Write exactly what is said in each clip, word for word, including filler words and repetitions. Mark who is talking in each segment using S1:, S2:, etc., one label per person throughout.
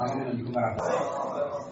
S1: السلام علیکم و رحمت الله.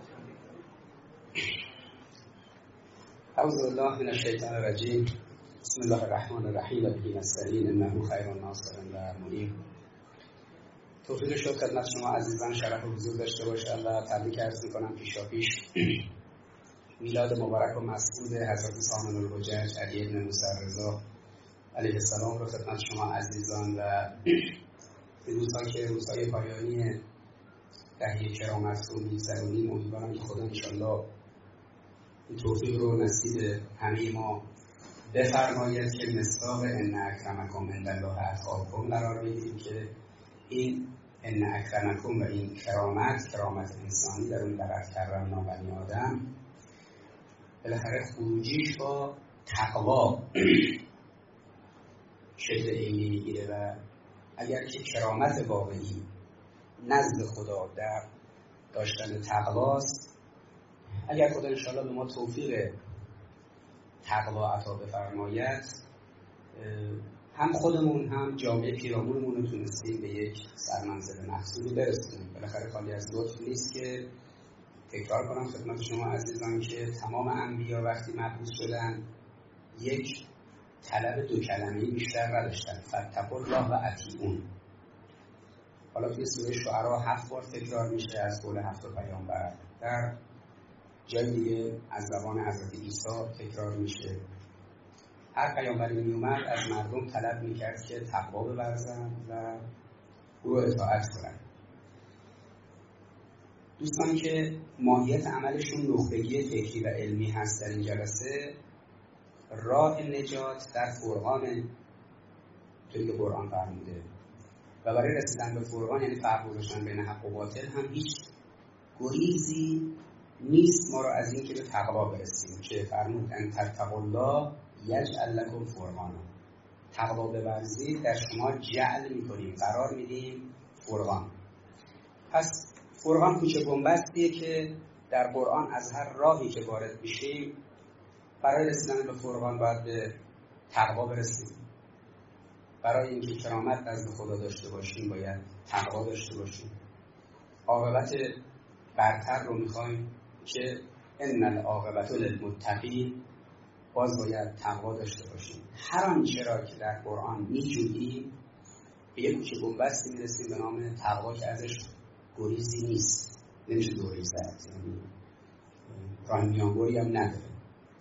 S1: اعوذ بالله من الشیطان الرجیم. بسم الله الرحمن الرحیم و به نستعین انه خیر الناصر و معین. توفیق شد خدمت شما عزیزان شرف و حضور داشته باشه و تبریک عرض می‌کنم پیشاپیش میلاد مبارک و مسعود حضرت سامن الحجج علی بن موسی رضا علیه السلام رو خدمت شما عزیزان و این روزها که روزهای پایانی دهه کرامت رو می‌گذرونیم، امیدوارم که خدا انشالله این توفیق رو نصیب همه ما بفرماید که مصداق ان اکرمکم عند الله اتقاکم قرار بگیریم که این ان اکرمکم و این کرامت کرامت انسانی در اون لقد کرمنا بنی آدم بالاخره خروجیش با تقوا شکل عینی میگیره و اگر که کرامت واقعی نزد خدا در داشتن تقواست، اگر خدا انشاءالله به ما توفیق تقوا عطا بفرماید، هم خودمون هم جامعه پیرامونمون رو تونستیم به یک سرمنزل مقصودی برسونیم. بالاخره خالی از لطف نیست که تکرار کنم خدمت شما عزیزان که تمام انبیا وقتی مبعوث شدن یک طلب دو کلمه‌ای بیشتر نداشتن، فاتقوا الله و اطیعون. حالا توی سوره شعرا هفت بار تکرار میشه از قول هفت پیامبر، در جای دیگه از زبان حضرت عیسی تکرار میشه. هر پیامبری می اومد از مردم طلب میکرد که تقوا بورزند و او رو اطاعت کنند. دوستان که ماهیت عملشون نخبگی فکری و علمی هست در این جلسه، راه نجات در فرقان توی که قرآن فرموده و برای رسیدن به فرقان، یعنی فرق گذاشتن بین حق و باطل، هم هیچ گریزی نیست ما رو از این که به تقوا برسیم که فرمود ان تتقوا الله یجعل لکم فرقانا. تقوا بورزید در شما جعل میکنیم، قرار میدیم فرقان. پس فرقان کوچه بنبستیه که در قرآن از هر راهی که وارد میشیم برای رسیدن به فرقان باید به تقوا برسیم. برای اینکه کرامت نزد خدا داشته باشیم باید تقوا داشته باشیم. عاقبت برتر رو میخوایم که ان العاقبة للمتقین، باز باید تقوا داشته باشیم. هر آنچه را که در قرآن میجوییم به یک کوچه بنبستی میرسیم به نام تقوا که ازش گریزی نیست، نمیشه دوری زد، یعنی راه میانبری هم نداره.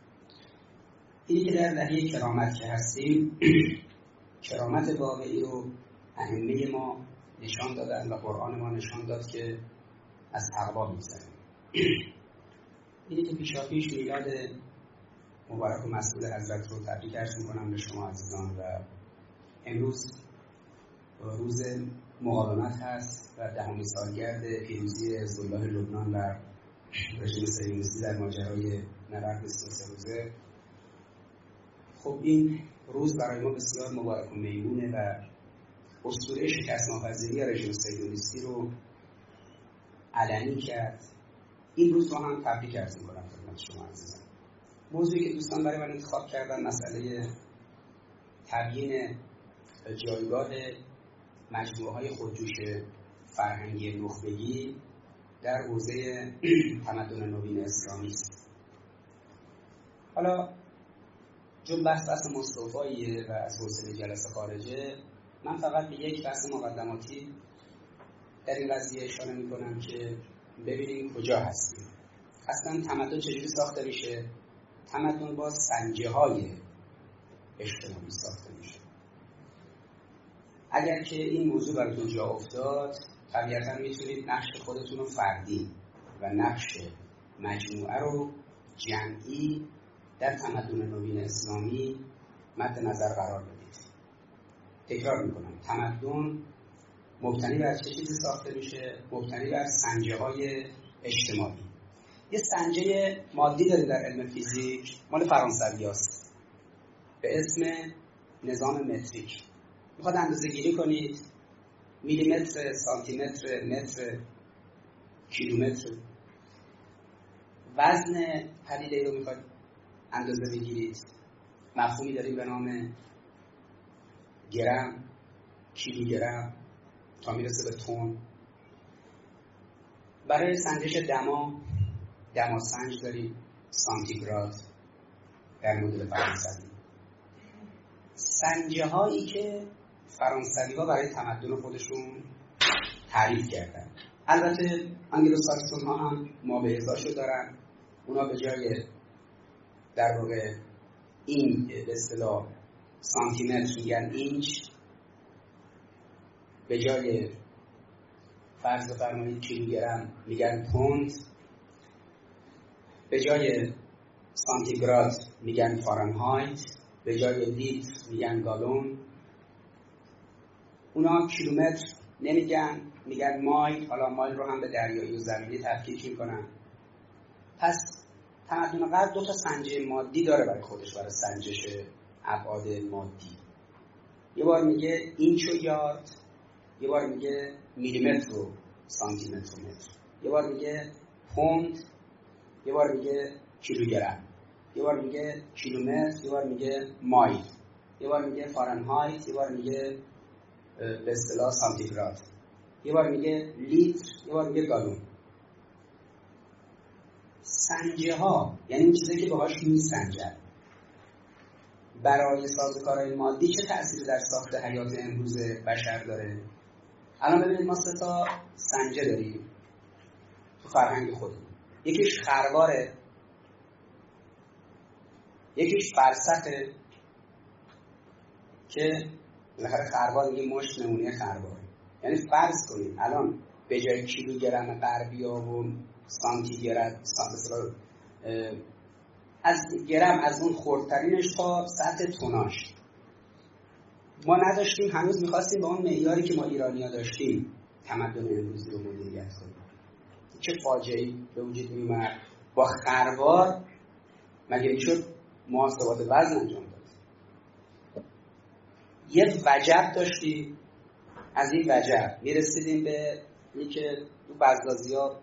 S1: اینی که در دهه کرامت که هستیم کرامت واقعی رو ائمه ما نشان دادن و قرآن ما نشان داد که از تقوا می‌گذریم. اینی که پیشاپیش میلاد مبارک و مسعود حضرت رو تبریک عرض می‌کنم به شما عزیزان و امروز روز مقاومت هست و دهمین سالگرد پیروزی حزب‌الله لبنان بر رژیم صهیونیستی در ماجرای نبرد سی و سه روزه. خب این روز برای ما بسیار مبارک و میمونه و اسطوره شکست ناپذیری رژیم صهیونیستی رو علنی کرد. این روز رو هم تبریک عرض می‌کنم خدمت شما عزیزان. موضوعی که دوستان برای من انتخاب کردن مسئله تبیین جایگاه مجموعه‌های خودجوش فرهنگی نخبگی در حوزه تمدن نوین اسلامی است. حالا چون بحث بحث مصطفاییه و از حوصله جلسه خارجه، من فقط به یک بحث مقدماتی در این قضیه اشاره می‌کنم که ببینیم کجا هستیم. اصلا تمدن چجوری ساخته میشه؟ تمدن با سنجه‌های اجتماعی ساخته میشه. اگر که این موضوع براتون جا افتاد، طبیعتاً میتونید نقش خودتون رو فردی و نقش مجموعه رو جمعی در تمدن نوین اسلامی مد نظر قرار بدید. تکرار میکنم، تمدن مبتنی بر چه چیزی ساخته میشه؟ مبتنی بر سنجه‌های اجتماعی. یه سنجه مادی داریم در علم فیزیک، مال فرانسویاست، به اسم نظام متریک. میخواد اندازه گیری کنید، میلیمتر، سانتیمتر، متر، کیلومتر، وزن پدیده‌ای رو میخواد اندازه بگیرید، مفهومی داریم به نام گرم، کیلوگرم تا میرسه به تن. برای سنجش دما دماسنج داریم، سانتیگراد در مدل فرانسوی. سنجه هایی که فرانسوی ها برای تمدن خودشون تعریف کردن. البته انگلوساکسون ها هم مابعضاشو دارن. اونا به جای در واقع این به اصطلاح سانتیمتر میگن اینچ، به جای فرض بفرمایید کیلوگرم میگن پوند، به جای سانتیگراد میگن فارنهایت، به جای لیتر میگن گالون. اونا کیلومتر نمیگن، میگن مایل. حالا مایل رو هم به دریایی و زمینی تفکیک میکنن. پس تمدن غرب دو تا سنجه مادی داره برای خودش، برای سنجش ابعاد مادی. یه بار میگه اینچ و یارد، یه بار میگه میلیمتر و سانتیمتر و متر، یه بار میگه پوند، یه بار میگه کیلوگرم، یه بار میگه کیلومتر، یه بار میگه مایل، یه بار میگه فارنهایت، یه بار میگه به اصطلاح سانتیگراد، یه بار میگه لیتر، یه بار میگه گالون. سنجه ها یعنی اون چیزی که باهاش میسنجن برای سازوکارهای مادی چه تأثیری در ساخت حیات امروز بشر داره؟ الان ببینید ما سه تا سنجه داریم تو فرهنگ خودمون. یکیش خرواره، یکیش فرسخه که بالاخره خروار میگه مشت نمونه خرواره. یعنی فرض کنید الان به جای کیلوگرم غربیا و سانتی گرم مثلا از گرم از اون خردترینش تا سطح توناژ ما نداشتیم، هنوز می‌خواستیم با اون معیاری که ما ایرانی‌ها داشتیم تمدن امروزی رو مدیریت کنیم. چه فاجعه‌ای به وجود می‌آمد. با خروار مگه میشد محاسبات وزن انجام داد؟ یه وجب داشتیم، از این وجب میرسیدیم به اینکه تو بزازی‌ها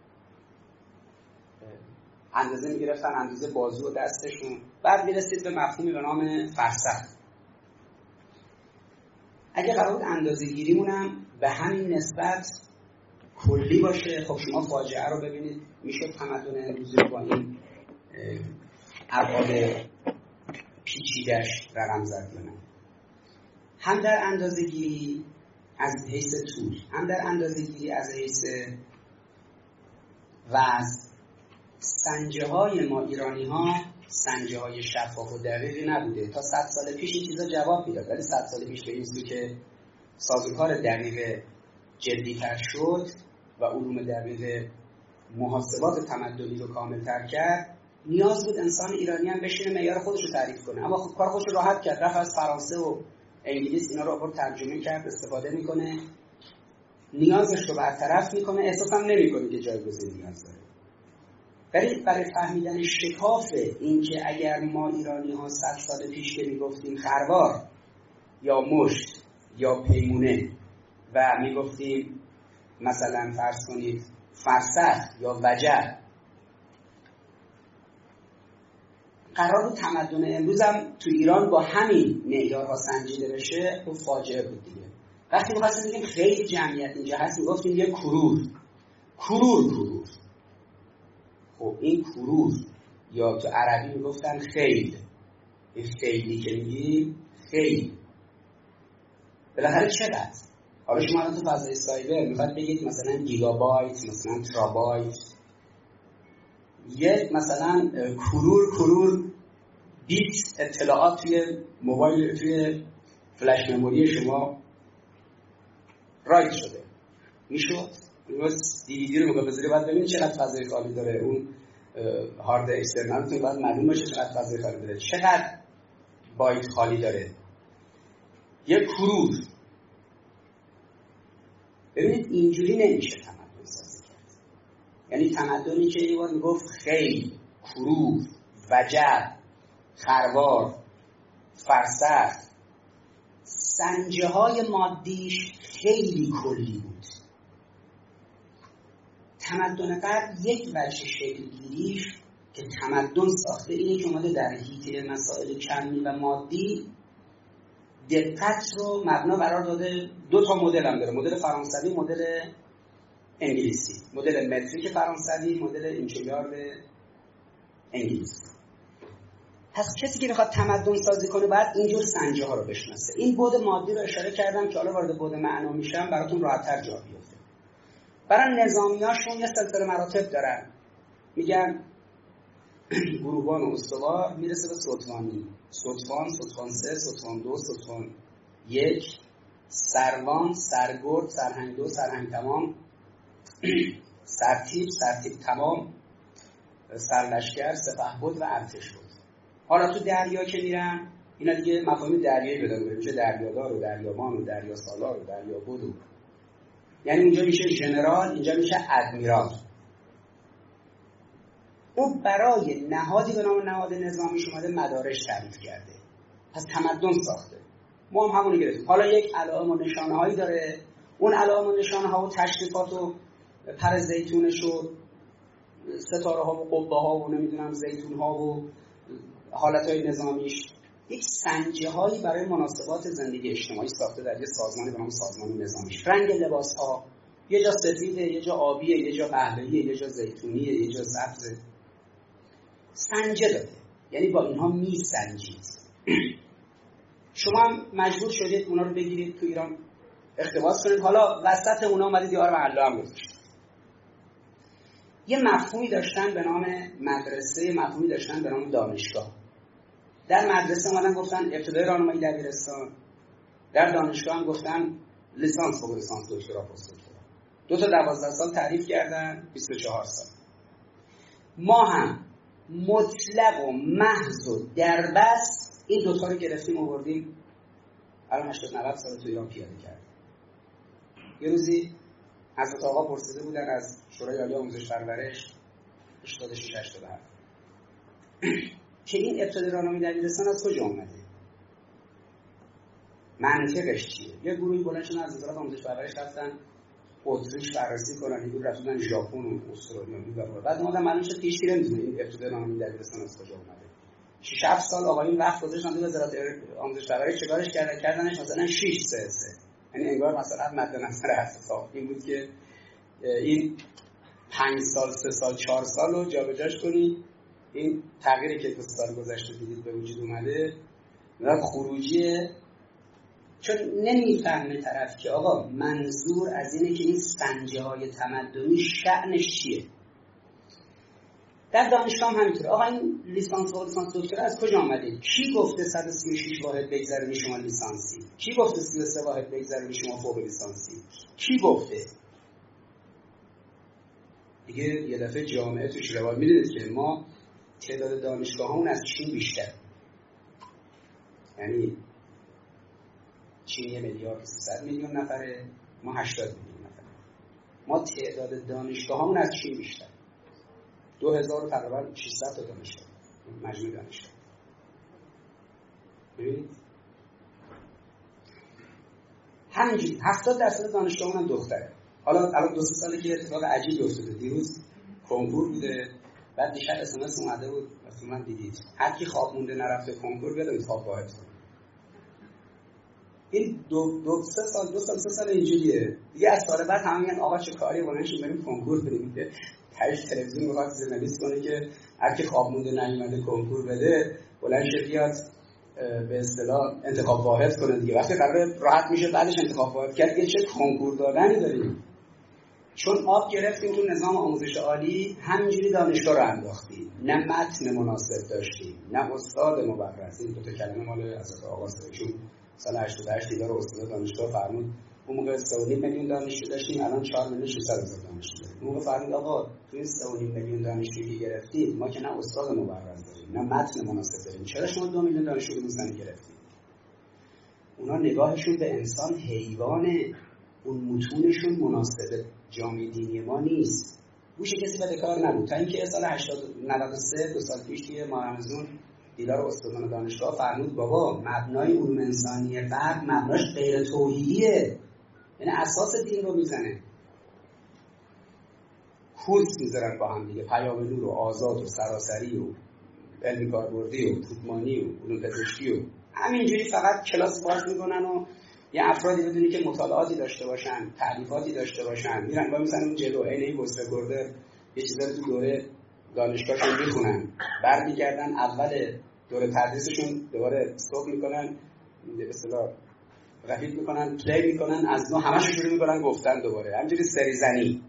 S1: اندازه میگرفتن، اندازه بازو و دستشون. بعد میرسید به مفهومی به نام فرسخ. اگه قرار بود اندازه گیریمونم به همین نسبت کلی باشه، خب شما فاجعه رو ببینید. میشه تمدن امروزی رو با این ابعاد پیچیده‌اش رقم زد یا نه؟ هم در اندازه گیری از حیث طول، هم در اندازه گیری از حیث وزن. سنجه های ما ایرانی ها سنجه های شفاف و دقیقی نبوده. تا صد سال پیش این چیزا جواب میداد، ولی صد سال پیش به این سو که سازوکار دقیق جدی تر شد و علوم دقیق محاسبات تمدنی رو کامل تر کرد، نیاز بود انسان ایرانی هم بشینه معیار خودش رو تعریف کنه. اما خب کار خودش رو راحت کرد، رفت از فرانسه و انگلیس اینا رو آورد ترجمه کرد، استفاده میکنه، نیازش رو برطرف میکنه، احساس هم نمیکنه که جایگزین نیاز داره. ولی برای فهمیدن شکاف این که اگر ما ایرانی ها صد سال پیش که میگفتیم خروار یا مشت یا پیمونه و میگفتیم مثلا فرض کنید فرسخ یا وجب، قرار بود تمدن امروز هم تو ایران با همین معیارها سنجیده بشه، خب فاجعه بود دیگه. وقتی می‌خواستیم بگیم خیلی جمعیت اینجا هست، میگفتیم یه کرور کرور کرور خب این کرور یا تو عربی میگفتن خیل. این خیلی که میگیم خیل بالاخره چقدر؟ حالا شما الان تو فضای سایبر میخواد بگید مثلا گیگابایت، مثلا ترابایت، یک مثلا کرور کرور بیت اطلاعات توی موبایل، توی فلش مموری شما رایت شده میشد. روز دیویدی رو میگه بذاری باید ببینید چقدر فضای خالی داره، اون هارد اکسترنالتون باید معلوم باشه چقدر فضای خالی داره، چقدر بایت خالی داره. یک کرور. ببینید اینجوری نمیشه تمدن سازی کرد. یعنی تمدنی که یه بار میگفت خیل، کرور، وجب، خروار، فرسخ، سنجه های مادیش خیلی کلی بود. تمدن غرب یک وجه شکلگیریش که تمدن ساخته اینه که اومده در حیطه مسائل کمی و مادی دقت رو مبنا قرار داده. دو تا مدل هم داره، مدل فرانسوی، مدل انگلیسی، مدل متریک فرانسوی، مدل اینچویارد انگلیسی. پس کسی که میخواد تمدن سازی کنه باید اینجور سنجه ها رو بشناسه. این بعد مادی رو اشاره کردم که حالا وارد بعد معنا میشم براتون راحت‌تر جا بیفته. برای نظامیاشون یه سلسله مراتب دارن، میگن گروهبان و استوار میرسه به سلطانی، سلطان، سلطان سه، سلطان دو، سلطان یک، سروان، سرگرد، سرهنگ دو، سرهنگ تمام، سرتیپ، سرتیپ تمام، سرلشکر، سپهبد و ارتش بود. حالا تو دریا که میرن اینا دیگه مفاهیم دریایی بدن، میشه دریادار و دریامان و دریا سالار و دریابد و، یعنی اینجا میشه ژنرال، اینجا میشه ادمیرال. او برای نهادی به نام نهاد نظامیش اومده مدارج تعریف کرده، پس تمدن ساخته. ما هم همونو گرفتیم. حالا یک علائم و نشانه هایی داره، اون علائم و نشانه ها و تشریفات و پر زیتونش و ستاره ها و قبه ها و نمیدونم زیتون ها و حالت های نظامیش یک سنجه هایی برای مناسبات زندگی اجتماعی ساخته در یه سازمانی به نام سازمان نظامیش. رنگ لباس ها یه جا سفیده، یه جا آبیه، یه جا قهوه‌ایه، یه جا زیتونیه، یه جا سبزه. سنجه داده، یعنی با اینها می سنجید. شما هم مجبور شدید اونا رو بگیرید تو ایران اقتباس کنید، حالا وسط اونا اومدید یار محله هم گذاشتید. یه مفهومی داشتن به نام مدرسه، مفهومی داشتن به نام دانشگاه. در مدرسه اومدن گفتن ابتدای راهنمایی دبیرستان، در دانشگاه هم گفتن لیسانس فوق لیسانس دکترا پست دکترا. دو تا دوازده سال تعریف کردن، بیست و چهار سال. ما هم مطلق و محض و دربست این دوتا رو گرفتیم و بردیم الان هشتاد نود سال تو ایران پیاده کردیم. یه روزی حضرت آقا پرسیده بودن از شورای عالی آموزش پرورش هشتاد و شش هشتاد و هفت که این ابتدای راهنمایی دبیرستان از کجا اومده؟ منطقش چیه؟ یه گروهی بلند شدن از وزارت آموزش پرورش رفتن اتریش بررسی کنن، یه گروه رفتن ژاپن و استرالیا و بعد اومدن معلوم شد که هیچ کی نمی‌دونه این ابتدای راهنمایی دبیرستان از کجا اومده. شش هفت سال آقایون وقت گذاشتن تو وزارت آموزش پرورش چیکارش کردن؟ کردنش مثلا شش سه سه. یعنی انگار مثلا مد نظر اساس این بود که این پنج سال سه سال چهار سال رو جابجاش کنی، این تغییری که دو سال گذشته دیدید به وجود اومده و خروجیه. چون نمیفهمه طرف که آقا منظور از اینه که این سنجه های تمدنی شأنش چیه. در دانشگاه هم همینطوره. آقا این لیسانس و لیسانس دکترا از کجا آمده؟ کی گفته صد و سی و شش واحد بگذرونی شما لیسانسی؟ کی گفته سی و سه واحد بگذرونی شما فوق لیسانسی؟ کی گفته؟ دیگه یه دفعه جامعه توش روال میدونید که ما تعداد دانشگاهامون از چین بیشتر، یعنی چین یه میلیارد سیصد میلیون نفره، ما هشتاد میلیون نفره. ما تعداد دانشگاهامون از چین بیشتر، دو هزار و تقریبا ششصد تا دانشگاه، مجموع دانشگاه. ببینید همینجوری هفتاد درصد دانشگاهمون هم دختره. حالا الان دو سه ساله که اتفاق عجیبی افتاده. دیروز کنکور بوده، بعد دیشب اس ام اس اومده بود، مثلا دیدید هر کی خواب مونده نرفته کنکور بده انتخاب واحد کنه. این دو دو سه سال دو سال سه سال اینجوریه دیگه. از سال بعد همه میگن آقا چه کاری بلندشیم بریم کنکور بدیم که تاش تلویزیون میخواد ژورنالیست کنه که هر کی خواب مونده نیومده کنکور بده بلند شه بیاد به اصطلاح انتخاب واحد کنه دیگه. وقتی قرار راحت میشه بعدش انتخاب واحد کرد دیگه چه کنکور دادنی داریم. چون آب گرفتیم تو نظام آموزش عالی، همینجوری دانشگاه رو انداختیم، نه متن مناسب داشتیم نه استاد مبرز. این دو تا کلمه مال حضرت آقاست. چون سال هشتاد و هشت دیدار استاد دانشگاه فرمود اون موقع سه و نیم میلیون دانشجو داشتیم، الان چهار میلیون و ششصد هزار دانشجو داریم. اون موقع فرمود آقا تو این سه و نیم میلیون دانشجو که گرفتیم ما که نه استاد مبرز داریم نه متن مناسب داریم، چرا شما دو میلیون دانشجو رو میزنید گرفتید؟ اونا نگاهشون به انسان حیوانه، اون متونشون مناسب جامعه دینی ما نیست. گوش کسی بدهکار نبود تا اینکه سال هشتاد نود و سه دو سال پیش توی ماه رمضان دیدار استادان دانشگاه فرمود بابا مبنای علوم انسانی غرب مبناش غیر توحیدیه، یعنی اساس دین رو میزنه. کورس میذارن با هم دیگه، پیام نور و آزاد و سراسری و علمی کاربردی و پودمانی و علوم پزشکی و همینجوری فقط کلاس باز میکنن و یه افرادی بدونی که مطالعاتی داشته باشن، تعریفاتی داشته باشن، میرن با میزنن اون جلو، عین این وسط گرده یه چیزا رو تو دوره دانشگاهشون میخونن، برمیگردن اول دوره تدریسشون دوباره استوب میکنن، به اصطلاح رپیت میکنن، پلی میکنن، از نو همه‌شو شروع میکنن گفتن دوباره، همینجوری سری زنی.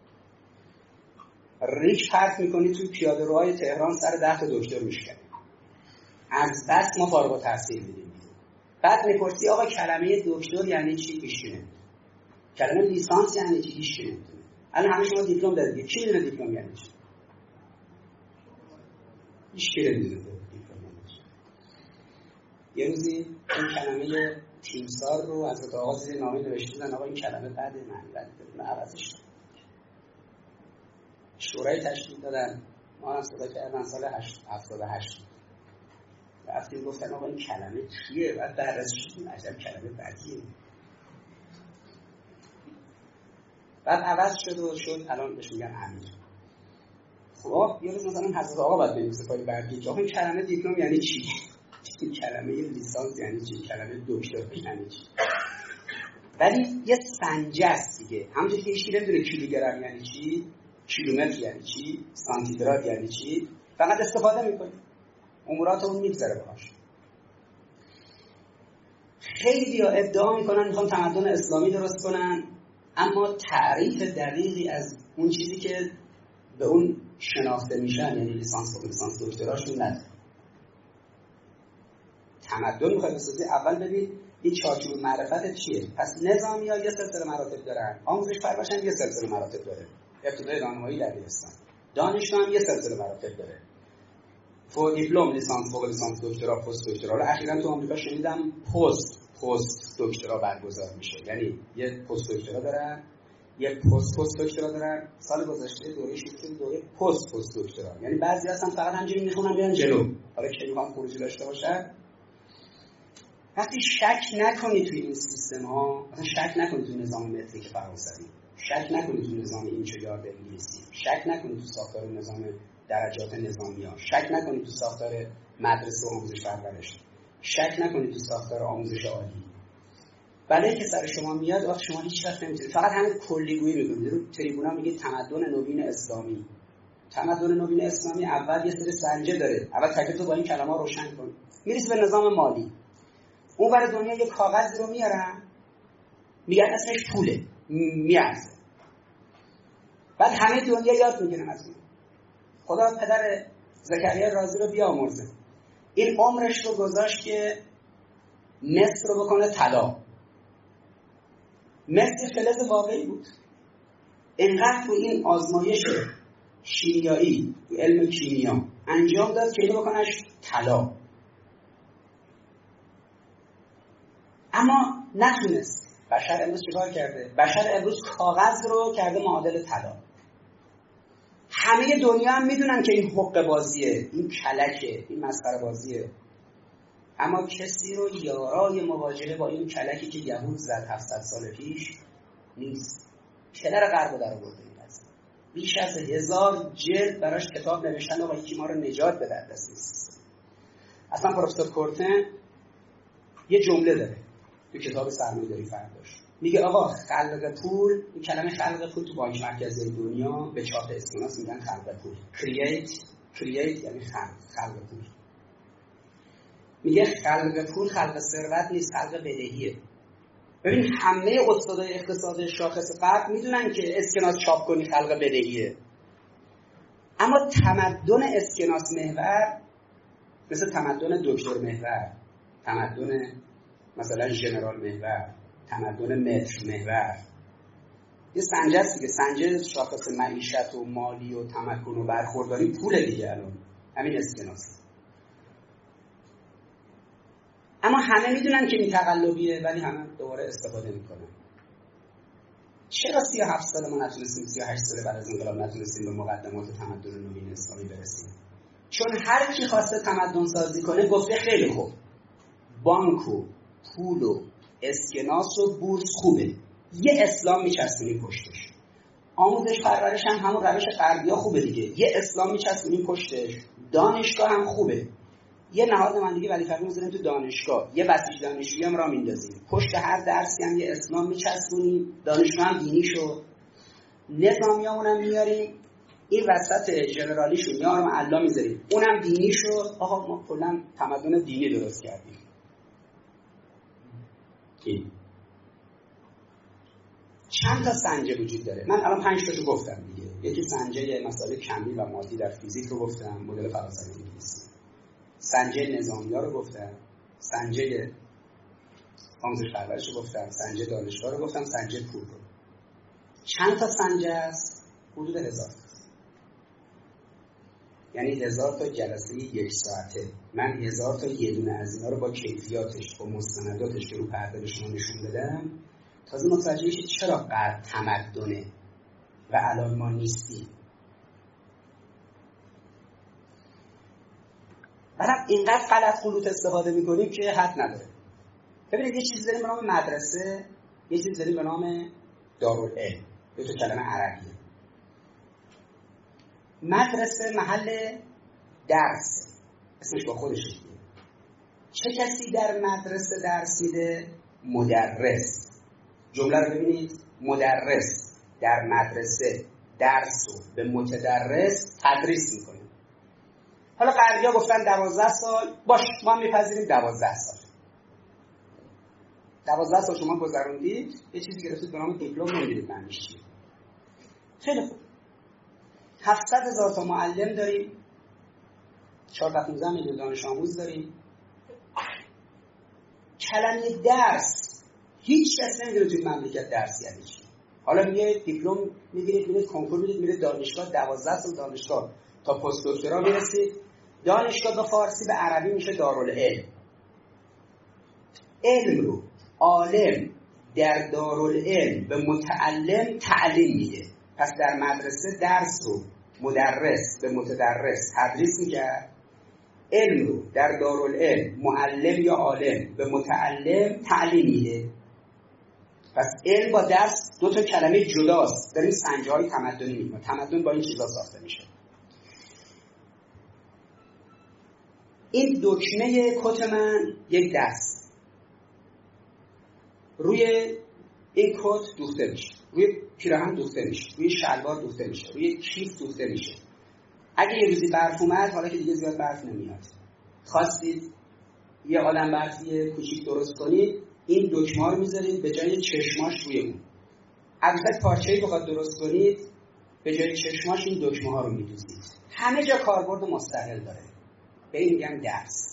S1: ریک پرت میکنی توی پیاده روهای تهران سر ده تا دکتر میشکنی. از بس ما فارغ التحصیل میدیم. بعد میپرسی آقا کلمه دکتر یعنی چی؟ هیچ کی نمیدونه. کلمه لیسانس یعنی چی؟ هیچ کی نمیدونه. الان همه شما دیپلم دارید. کی میدونه دیپلم یعنی چی؟ هیچ کی نمیدونه دیپلم یعنی چی. یه روزی این کلمه تیمسار رو از آقا زیر نامه نوشتن، آقا این کلمه بعد من بعد من عوضش کنم. شورای تشکیل دادن، ما هم صدا کردن سال هفتاد و هشت. رفتیم گفتن آقا این کلمه چیه؟ بعد بررسی شدیم عجب کلمه بدیه. بعد عوض شد و شد الان بهش میگن امیر. خب یه روز مثلا حضرت آقا باید بنویسه پای برگی که آقا این کلمه دیپلم یعنی چی؟ این کلمه لیسانس یعنی چی؟ کلمه دکتر یعنی چی؟ ولی یه سنجه است دیگه. همونطور که هیچ کی نمیدونه کیلوگرم یعنی چی، کیلومتر یعنی چی، سانتیگراد یعنی چی، فقط استفاده میکنی. امورات اون میگذره باهاش. خیلی ها ادعا میکنن میخوان تمدن اسلامی درست کنن، اما تعریف دقیقی از اون چیزی که به اون شناخته میشن، یعنی لیسانس و لیسانس دکتراشون نداره. تمدن میخوای بسازی، اول ببین این چارچوب معرفت چیه. پس نظامی ها یه سلسله مراتب دارن، آموزش پرورش هم یه سلسله مراتب داره، ابتدای راهنمایی دبیرستان، دانشگاه هم یه سلسله مراتب داره، فوق دیپلم، لیسانس، فوق لیسانس، دکترا، پست دکترا. رو اخیراً تو آمریکا شنیدم پست پست دکترا برگزار میشه، یعنی یه پست دکترا دارن، یه پست پست دکترا دارن. سال گذشته دوره شروع دوره پست پست دکترا، یعنی بعضی هستن فقط همینجوری میخونن میرن جلو، حالا که میخوان خروجی داشته باشن. وقتی شک نکنی توی این سیستم ها، مثلا شک نکنی توی نظام متریک فرانسوی، شک نکنی توی نظام اینچگارد انگلیسی، شک نکنی توی ساختار نظام درجات نظامی ها، شک نکنید تو ساختار مدرسه و آموزش پرورش، شک نکنید تو ساختار آموزش عالی. بلایی که سر شما میاد وقت شما هیچ وقت نمیتونید، فقط همین کلیگویی میگید. رو تریبونا میگید تمدن نوین اسلامی. تمدن نوین اسلامی اول یه سری سنجه داره، اول تکلیف رو با این کلمه روشن کن. میرسی به نظام مالی، اون برای دنیا یه کاغذ رو میارن میگن اسمش پوله، میارزه. بعد همه دنیا یاد میگیرن از اون. خدا پدر زکریا رازی رو بیامرزه، این عمرش رو گذاشت که مصر رو بکنه طلا. مصر فلز واقعی بود. اینقدر تو این آزمایش شیمیایی تو علم کیمیا انجام داد که اینو بکنش طلا، اما نتونست. بشر امروز چیکار کرده؟ بشر امروز کاغذ رو کرده معادل طلا. همه دنیا هم میدونن که این حق بازیه، این کلکه، این مسخره بازیه، اما کسی رو یارای مواجهه با این کلکی که یهود زد هفتصد سال پیش نیست. کلر غرب در آورده این است. بیش از هزار جلد براش کتاب نوشتن و یکی ما رو نجات بده از نیست. اصلا پروفسور کورتن یه جمله داره تو کتاب سرمایه‌داری فرداش، میگه آقا خلق پول، این کلمه خلق پول تو بانک مرکزی دنیا به چاپ اسکناس میگن خلق پول. کرییت کرییت یعنی خلق خلق پول. میگه خلق پول خلق ثروت نیست، خلق بدهیه. ببین همه استادای اقتصاد شاخص غرب میدونن که اسکناس چاپ کنی خلق بدهیه، اما تمدن اسکناس محور مثل تمدن دکتر محور، تمدن مثلا ژنرال محور، تمدن متر محور، یه سنجه است دیگه. سنجه شاخص معیشت و مالی و تمکن و برخورداری پول دیگه. الان همین اسکناس. اما همه میدونن که این تقلبیه، ولی همه دوباره استفاده میکنن. چرا سی و هفت سال ما نتونستیم، سی و هشت سال بعد از انقلاب نتونستیم به مقدمات تمدن نوین اسلامی برسیم؟ چون هر کی خواسته تمدن سازی کنه گفته خیلی خوب، بانک و پول و اسکناس و بورس خوبه، یه اسلام میچسبونیم پشتش. آموزش پرورش هم همون روش غربی‌ها خوبه دیگه، یه اسلام میچسبونیم پشتش. دانشگاه هم خوبه، یه نهاد نمایندگی ولی فقیه می‌ذاریم تو دانشگاه، یه بسیج دانشجویی هم را میندازیم، پشت هر درسی هم یه اسناد میچسبونیم، دانشجو هم دینی شو، نظامیامون هم میاریم، این وسط جنرالیشون یا معلا میذاریم، اونم دینی شو. آقا ما کلا تمدن دینی درست کردیم. این چند تا سنجه وجود داره. من الان پنج تاشو گفتم دیگه. یکی سنجه مسائل کمی و مادی در فیزیک رو گفتم، مدل فلسفی انگلیسی. سنجه نظامی‌ها رو گفتم، سنجه آموزش پرورش رو گفتم، سنجه دانشگاه رو گفتم، سنجه پول رو. چند تا سنجه است؟ حدود هزار تا. یعنی هزار تا جلسه یک ساعته. من هزار تا یه دونه از اینا رو با کیفیاتش، با مستنداتش که رو پرده به شما نشون بدم، تازه متوجه میشید چرا قدر تمدنه و الان ما نیستیم. بعد اینقدر غلط خلوط استفاده میکنیم که حد نداره. ببینید یه چیز داریم به نام مدرسه، یه چیز داریم به نام دارالعلم. دو تا کلمه عربیه. مدرسه محل درس، اسمش با خودش میگه. چه کسی در مدرسه درس میده؟ مدرس. جمله رو ببینید، مدرس در مدرسه درس رو به متدرس تدریس میکنه. حالا غربی‌ها گفتن دوازده سال، باش ما هم میپذیریم دوازده سال. دوازده سال شما گذروندید، یه چیزی گرفتید به نام دیپلم، نمیدید معنیش چیه. خیلی خوب. هفتصد هزار تا معلم داریم، چهارصد و پانزده میلیون دانش آموز داریم. کلمه درس هیچ کس نمیدونه توی مملکت درس یعنی چی. حالا میگه دیپلم میگیرید، میرید کنکور میدید، میرید دانشگاه، دوازده سال دانشگاه تا پست دکترا میرسید. دانشگاه به فارسی به عربی میشه دارالعلم. علم رو عالم در دارالعلم به متعلم تعلیم میده. پس در مدرسه درس رو مدرس به متدرس تدریس میکرد، علم رو در دارالعلم معلم یا عالم به متعلم تعلیم میده. پس علم با درس دو تا کلمه جداست. داریم سنجه های تمدنی میگیم. تمدن با این چیزا ساخته میشه. این دکمه کت من یک دست روی این کت دوخته میشه، روی پیراهن دوخته میشه، روی شلوار دوخته میشه، روی کیف دوخته میشه. اگه یه روزی برف اومد، حالا که دیگه زیاد برف نمیاد، خواستید یه عالم برفی کوچیک درست کنید، این دکمه رو میذارید به جای چشماش روی اون. اگه پارچه‌ای بخواد درست کنید، به جای چشماش این دکمه ها رو میدوزید. همه جا کاربرد مستقل داره. به این میگم درس.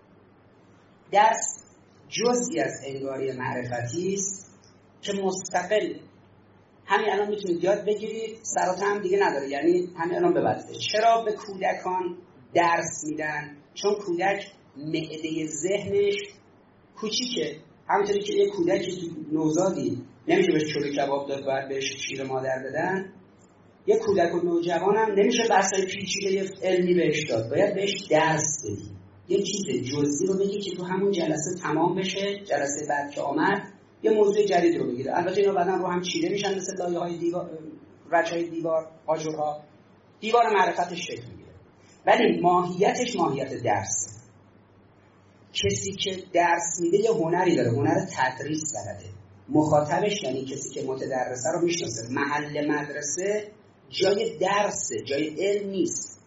S1: درس جزئی از انگاری معرفتی است که مستقل همین الان میتونید یاد بگیرید، سر و ته دیگه نداره. یعنی همین الان ببرید. چرا به کودکان درس میدن؟ چون کودک معده ذهنش کوچیکه. همونطوری که یه کودکی تو نوزادی نمیشه بهش چلو کباب داد، باید بهش شیر مادر بدن. یه کودک و نوجوان هم نمیشه بحثای پیچیده علمی بهش داد، باید بهش درس بدی. یه چیز جزئی رو بگی که تو همون جلسه تمام بشه، جلسه بعد که آمد یه موضوع جدید رو بگیره. البته اینا بعدن رو هم چیده میشن مثل لایه‌های دیوار، رچهای دیوار، آجرها. دیوار معرفتش شکل میگیره. ولی ماهیتش ماهیت درسه. کسی که درس میده یه هنری داره، هنر تدریس بلده. مخاطبش یعنی کسی که متدرسه رو میشناسه. محل مدرسه جای درسه، جای علم نیست.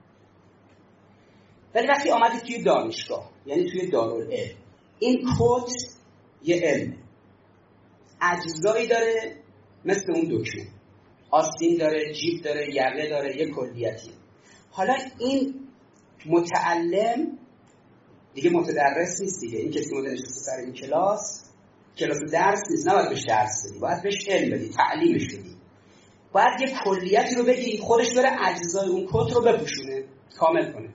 S1: ولی وقتی آمدید توی دانشگاه، یعنی توی دارالعلم، این کد یه علمه، اجزایی داره مثل اون دکمه، آستین داره، جیب داره، یقه داره، یه کلیتی. حالا این متعلم دیگه متدرس نیست دیگه. این کسی متدرس سر این کلاس، کلاس درس نیست، نباید بهش درس بدی، باید بهش علم بدی، تعلیمش بدی. باید یه کلیتی رو بگی، خودش بره اجزای اون کد رو بپوشونه، کامل کنه.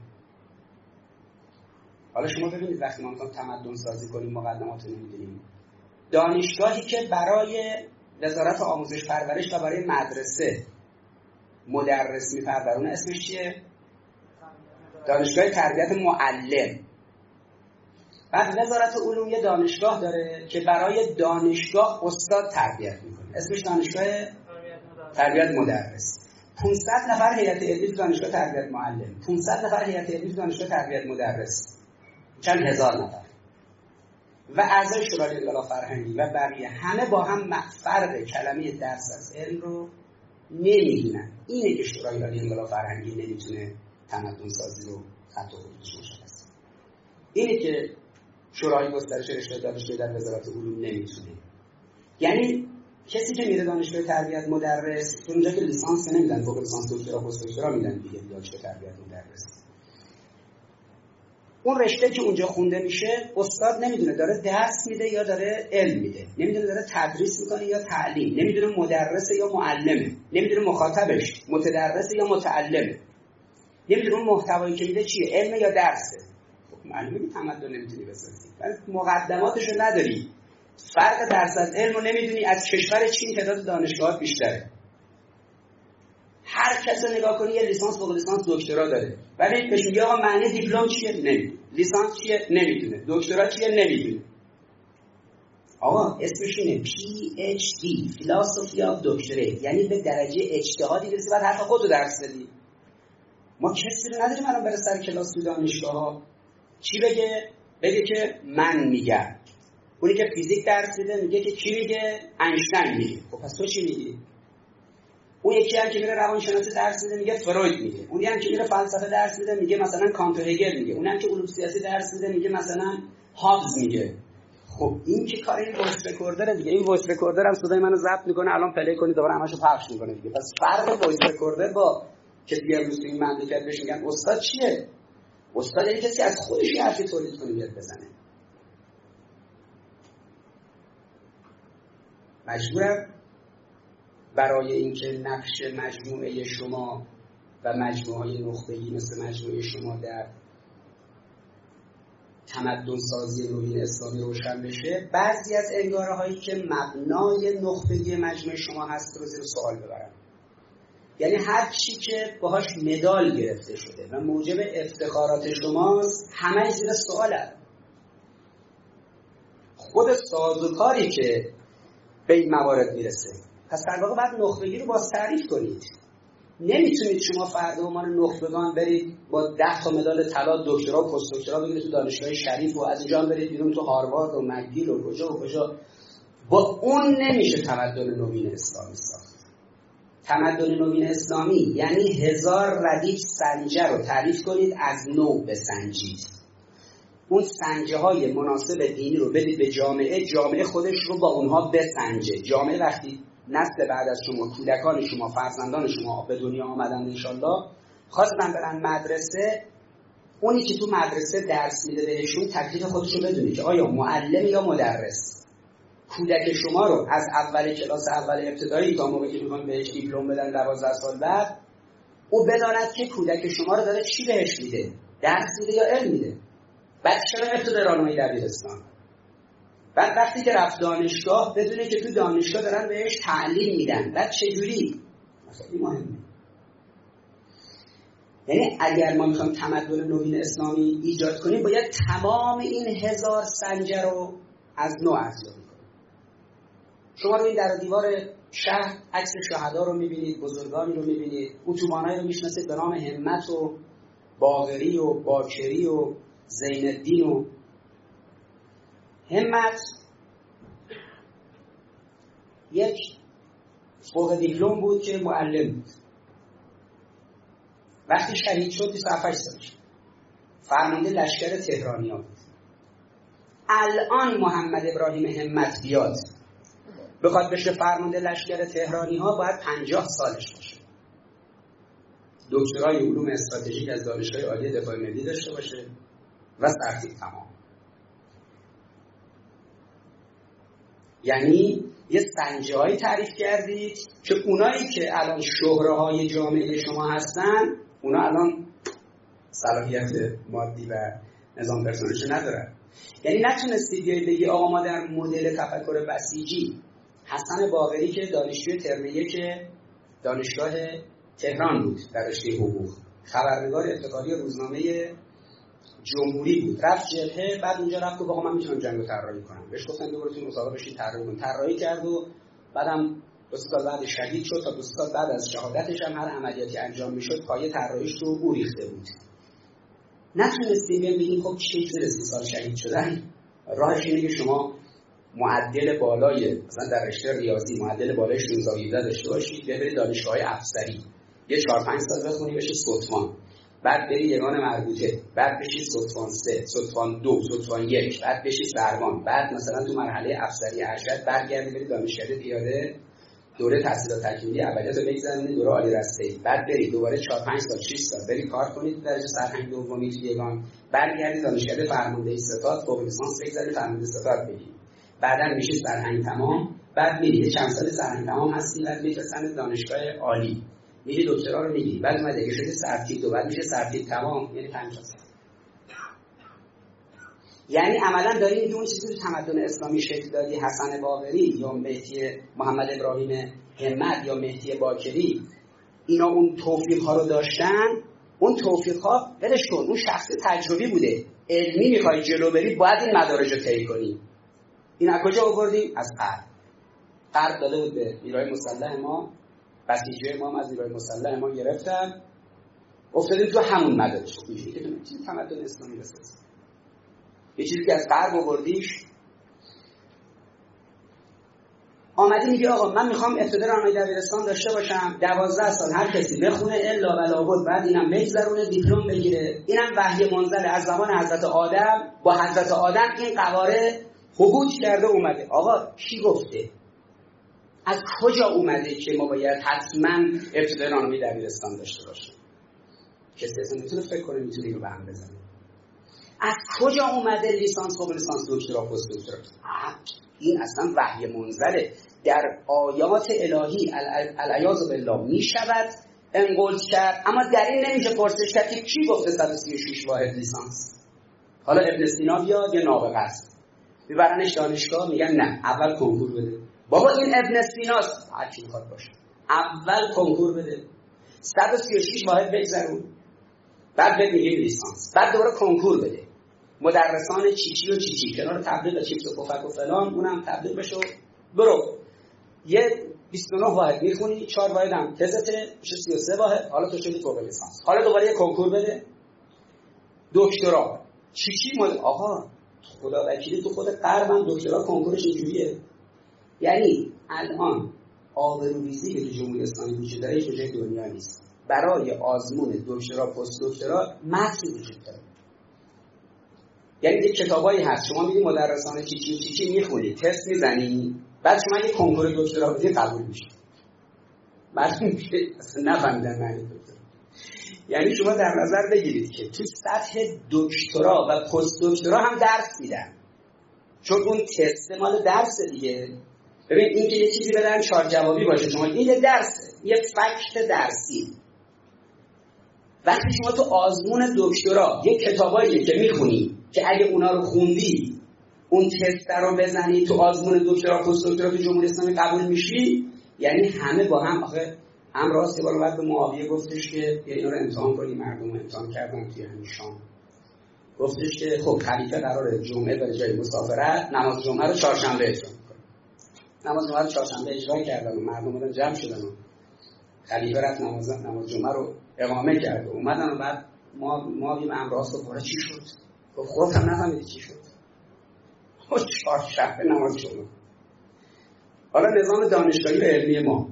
S1: حالا شما ببینید وقتی ما میخوایم تمدن سازی کنیم، مقدمات رو نمیدونیم. دانشگاهی که برای وزارت آموزش پرورش و برای مدرسه مدرس میپرورونه اسمش چیه؟ دانشگاه تربیت معلم. بعد وزارت علوم یه دانشگاه داره که برای دانشگاه استاد تربیت میکنه، اسمش دانشگاه تربیت مدرس. پانصد نفر هیئت علمی تو دانشگاه تربیت معلم، پانصد نفر هیئت علمی تو دانشگاه تربیت مدرس. چند هزار نفر و اعضای شورای انقلاب فرهنگی و بقیه همه با هم فرق کلمه درس از علم رو نمیدونن. اینه که شورای عالی انقلاب فرهنگی نمیتونه تمدن سازی رو خط و خطوطش مشخص. اینه که شورای گسترش رشته دانشجویی در وزارت علوم نمیتونه. یعنی کسی که میره دانشگاه تربیت مدرس، اونجا که لیسانس نمیدن، فوق لیسانس دکترا پست دکترا میدن دیگه دانشگاه تربیت مدرس. اون رشته که اونجا خونده میشه استاد نمیدونه داره درس میده یا داره علم میده، نمیدونه داره تدریس میکنه یا تعلیم، نمیدونه مدرسه یا معلمه، نمیدونه مخاطبش متدرسه یا متعلمه، نمیدونه اون محتوایی که میده چیه، علم یا درسه. خب معلومه که تمدن نمیتونی بسازی، ولی مقدماتشو نداری. فرق درس از علم رو نمیدونی. از کشور چین تعداد دانشگاهات بیشتره، هر کس رو نگاه کنی یه لیسانس فوق لیسانس دکترا داره، ولی بهش میگه آقا معنی دیپلم چیه؟ نمیدونه. لیسانس چیه؟ نمیدونه. دکترا چیه؟ نمیدونه. آقا اسمش اینه پی اچ دی، فیلاسوفی آف دکتریت، یعنی به درجه اجتهادی برسی بعد حرف خودتو درس بدی. ما کسی رو نداریم الان بره سر کلاس تو دانشگاه‌ها چی بگه؟ بگه که من میگم. اونی که فیزیک درس میده میگه که کی میگه؟ اینشتین میگه. خب پس تو چی میگی؟ اون یکی هم که میره روانشناسی درس میده میگه فروید میگه. اونی هم که میره فلسفه درس میده میگه مثلا کانت و هگل میگه. اونی هم که علوم سیاسی درس میده میگه مثلا هابز میگه. خب این که کار این وایس رکوردر دیگه. این وایس رکوردر هم صدای منو ضبط میکنه، الان پلی کنید دوباره همشو پخش میکنه دیگه. پس فرق وایس رکوردر با کسی که امروز تو این مملکت بهش میگن استاد چیه؟ استاد این کسی از خودش یه حرفی تولید کنه بیاد بزنه. مجبورم برای اینکه نقش مجموعه شما و مجموعه نخبگی مثل مجموعه شما در تمدن سازی نوین اسلامی روشن بشه، بعضی از انگاره هایی که مبنای نخبگی مجموعه شما هست رو زیر سوال ببرم. یعنی هر چی که باهاش مدال گرفته شده و موجب افتخارات شماست همه زیر سواله. خود سازوکاری که به این موارد میرسه. پس در واقع باید نخبگی رو باز تعریف کنید. نمیتونید شما فردا به عنوان نخبگان برید با ده تا مدال طلا دکترا و پست دکترا بگیرید تو دانشگاه شریف و از اینجا برید بیرون تو هاروارد و مکگیل و کجا و کجا. با اون نمیشه تمدن نوین اسلامی ساخت. تمدن نوین اسلامی یعنی هزار ردیف سنجه رو تعریف کنید، از نو بسنجید. اون سنجه های مناسب دینی رو بدید به جامعه، جامعه خودش رو با اونها بسنجه. جامعه وقتی نسل بعد از شما، کودکان شما، فرزندان شما به دنیا آمدن انشالله خواستن برن مدرسه، اونی که تو مدرسه درس میده بهشون تکلیف خودش رو بدونه که آیا معلم یا مدرس. کودک شما رو از اول کلاس اول ابتدایی تا موقعی که میخوان بهش دیپلم بدن دوازده سال بعد، او بداند که کودک شما رو داره چی بهش میده، درس میده یا علم میده. بعد چرا ابتدای راهنمایی دبیرستان؟ بعد وقتی که رفت دانشگاه بدونه که تو دانشگاه دارن بهش تعلیم میدن. بعد چجوری؟ خیلی مهمه. یعنی اگر ما میخوایم تمدن نوین اسلامی ایجاد کنیم باید تمام این هزار سنجه رو از نو ارزیابی کنیم. شما روی در دیوار شهر عکس شهدا رو میبینید، بزرگانی رو میبینید، اتوبانایی رو میشناسید به نام همت و باقری و باکری و زین الدین. و همت یک فوق دیپلم بود که معلم بود. وقتی شهید شد بیست و هفت سالش فرمانده لشکر تهرانیان بود. الان محمد ابراهیم همت بیاد بخواد بشه فرمانده لشکر تهرانی ها باید پنجاه سالش باشه، دکترای علوم استراتژیک از دانشگاه عالی دفاع ملی داشته باشه و سرتیپ تمام. یعنی یه سنجه هایی تعریف کردید که اونایی که الان شهره های جامعه شما هستن اونا الان صلاحیت مادی و نظام پرسنلیشو ندارن. یعنی نتونستید بیایی بگی آقا ما در مدل تفکر بسیجی حسن باقری که دانشجوی ترم یک دانشگاه تهران بود در رشته حقوق، خبرنگار ابتکاری روزنامه جمهوری بود، رفت جبهه، بعد اونجا رفت که آقا من میتونم جنگو طراحی کنم. بهش گفتن بیا برو تو مسابقه بشین طراحی کن. طراحی کرد و بعدم دو سال بعد شهید شد. تا دو سال بعد از شهادتش هم هر عملیاتی انجام میشد پایه طراحیش رو او ریخته بود. نتونستیم ببینیم خب چه جور سی سال شهید شدن. راهش اینه که شما معدل بالای مثلا در رشته ریاضی معدل بالای شانزده هجده داشته باشید، برید دانشگاه افسری یه چهار پنج سال بخونی بشی ستوان، بعد بری یگان مربوطه، بعد بشی ستوان سه، ستوان دو، ستوان یک، بعد بشی سروان، بعد مثلا تو مرحله افسری ارشد برگردی بری دانشکده پیاده دوره تحصیلات تکمیلی اولیات رو بگذرونی دوره عالی رشته‌ای، بعد بری دوباره چهار پنج سال شش سال بری کار کنید درجه سرهنگ دومی تو یگان، برگردی دانشکده فرماندهی ستاد فوق لیسانس بگذاری فرمانده ستاد بگیری، بعداً میشی سرهنگ تمام، بعد میری چند سال سرهنگ تمام هستی، بعد میفرستن دانشگاه عالی میری دکترا رو میگیری، بعد اومد دیگه شده سرتیپ دو، بعد میشه سرتیپ تمام، یعنی پنجاه سال. یعنی عملاً داریم میگیم اون چیزی که تمدن اسلامی شکل دادی حسن باقری یا مهدی محمد ابراهیم همت یا مهدی باکری اینا اون توفیق‌ها رو داشتن، اون توفیق‌ها ولش کن، اون شخص تجربی بوده. علمی میخوای جلو بری باید این مدارج رو طی کنی. این از کجا آوردیم؟ از غرب. غرب داده بود به نیروهای مسلح ما، بسیجی ما هم از نیروهای مسلح ما گرفتن، افتادیم تو همون مدارج. میشه که تو تمدن اسلامی بسازیم. یه چیزی که از غرب آوردیش، آمدی میگه آقا من میخوام ابتدای راهنمایی دبیرستان داشته باشم، دوازده سال هر کسی بخونه الا بلا بود، بعد اینم بگذرونه دیپلم بگیره. اینم وحی منزل از زمان حضرت آدم، با حضرت آدم این قواره حبوط کرده اومده. آقا کی گفته؟ از کجا اومده که ما باید حتما ابتدای راهنمایی دبیرستان داشته باشیم؟ کسی اصلا میتونه فکر کنه میتونه اینو به هم بزنه. از کجا اومده لیسانس فوق لیسانس دکترا پست دکترا؟ این اصلا وحی منزله، در آیات الهی العیاذ بالله میشود انقلت کرد، اما در این نمیشه پرسش کرد که کی گفته صد و سی و شش واحد لیسانس. حالا ابن سینا بیاد یا نابغه است میبرنش دانشگاه میگن نه اول کنکور بده. بابا این ابن سیناست، هر کی میخواد باشه اول کنکور بده، صد و سی و شش واحد بگذرون، بعد بهت میگیم لیسانس، بعد دوباره کنکور بده. مدرسان چیچی و چیچی کنار تبلیغ چیپس و پفک و فلان اونم تبلیغ بشو برو یه بیست و نه واحد میخونی، چهار واحد هم تزته میشه سی و سه واحد، حالا تو شدی فوق لیسانس. حالا دوباره یه کنکور بده دکترا چیچی مد... آقا خدا وکیلی تو خود غربم دکترا کنکورش اینجوریه. یعنی الان آبروریزی که تو جمهوری اسلامی وجود داره هیچ جای دنیا نیست. برای آزمون دکترا پست دکترا متن وجود داره. یعنی یک کتابایی هست شما میگی مدرسان چیچی چیچی میخونی، تست میزنی، بعد شما یه کنکور دکترا بدی قبول میشی. معلومه که اصلا نفهمیدن معنی دکترا. یعنی شما در نظر بگیرید که تو سطح دکترا و پست دکترا هم درس میدن، چون اون تست مال درس دیگه. ببین این که یه چیزی بدن چهار جوابی باشه، شما این یه درسه، یه فکت درسی. وقتی شما تو آزمون دکترا یه کتابایی که میخونی که اگه اونا رو خوندی اون تست رو بزنی تو آزمون دکترا پست دکترا تو جمهوری اسلامی قبول میشی، یعنی همه با هم. آخه هم راست بار بعد به معاویه گفتش که یعنی اینا رو امتحان کنی، مردم رو امتحان کردن توی همین شام. گفتش که خب خلیفه قراره جمعه بره جای مسافرت نماز جمعه رو چهارشنبه اجرا کنه. نماز جمعه رو چهارشنبه اجرا کردن و مردم اومدن جمع شدن و خلیفه رفت نماز نماز جمعه رو اقامه کرد و اومدن و بعد ما ما بیم امراض رو چی شد؟ گفت خودت هم نفهمیدی چی شد. خب چهارشنبه نماز جمعه. حالا نظام دانشگاهی و علمی ما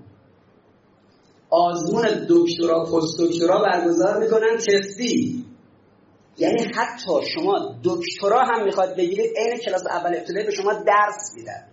S1: آزمون دکترا پست دکترا برگزار میکنن تستی، یعنی حتی شما دکترا هم میخواد بگیرید عین کلاس اول ابتدایی به شما درس میدن.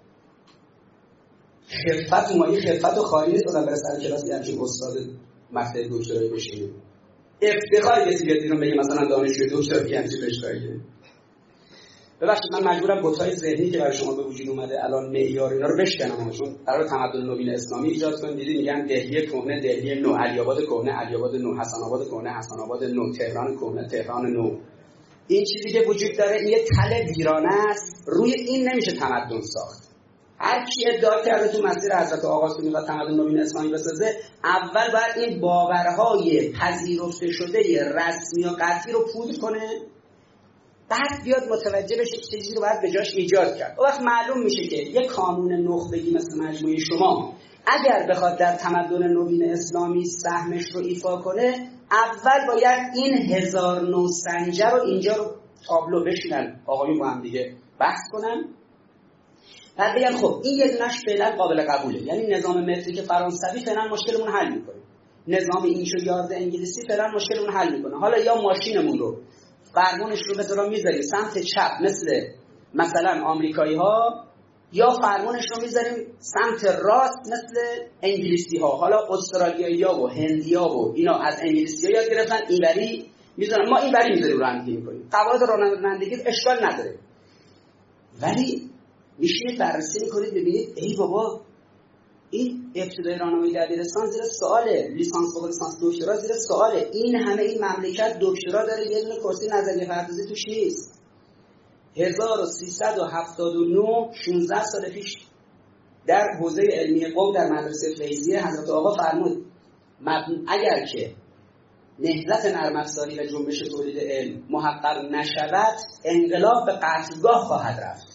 S1: خفت مایی خفت و خالی نیست بودن برای سر کلاس همچین استاد مقطع دکترایی بشینید. افتخاری کسی بیاد بیرون بگه مثلا دانشجوی دکترایی همچین رشته‌ایه. ببخشید من مجبورم گفتای ذهنی که برای شما به وجود اومده الان معیار اینا رو بشکنم، چون قرار تمدن نوین اسلامی ایجاد کنیم. دیدی میگن دهلی کهنه، دهلی نو، علی آباد کهنه، علی آباد نو، حسن آباد کهنه، حسن آباد نو، تهران کهنه، تهران نو. این چیزی که وجود داره این یه تله ویرانه است، روی این نمیشه تمدن ساخت. هر کی ادعا کرده تو مسیر حضرت آقا سنی و تمدن نوین اسلامی بسازه، اول باید این باورهای پذیرفته شده رسمی و قطعی رو پودر کنه، بعد بیاد متوجه بشه چیزی رو باید به جاش ایجاد کرد. اون وقت معلوم میشه که یک قانون نخبگی مثل مجموعه شما اگر بخواد در تمدن نوین اسلامی سهمش رو ایفا کنه، اول باید این هزار نوسنجه رو اینجا رو تابلو بشینن آقایون با هم دیگه بحث کنن، بعد بگن خب این یه دونش فعلا قابل قبوله، یعنی نظام متریک فرانسوی فعلا مشکلمون حل میکنه، نظام اینچ و یارد انگلیسی فعلا مشکلمون حل میکنه، حالا یا ماشینمون رو فرمونش رو مثلا میذاریم سمت چپ مثل مثلا آمریکایی ها، یا فرمونش رو میذاریم سمت راست مثل انگلیسی ها. حالا استرالیایی ها و هندی ها و اینا از انگلیسی ها یاد گرفتن، اینوری میذارن، ما اینوری میذاریم رانندگی میکنیم. قواعد رانندگی اشکال نداره، ولی میشینید بررسی میکنید ببینید ای بابا این ابتدای راهنمایی دبیرستان زیر سواله، لیسانس فوق لیسانس دکترا زیر سواله، این همه این مملکت دکترا داره یه دونه کرسی نظریه پردازی توش نیست. هزار و سیصد و هفتاد و نه شانزده سال پیش در حوزه علمی قم در مدرسه فیضیه حضرت آقا فرمود اگر که نهضت نرم افزاری و جنبش تولید علم محقق نشود، انقلاب به قتلگاه خواهد رفت.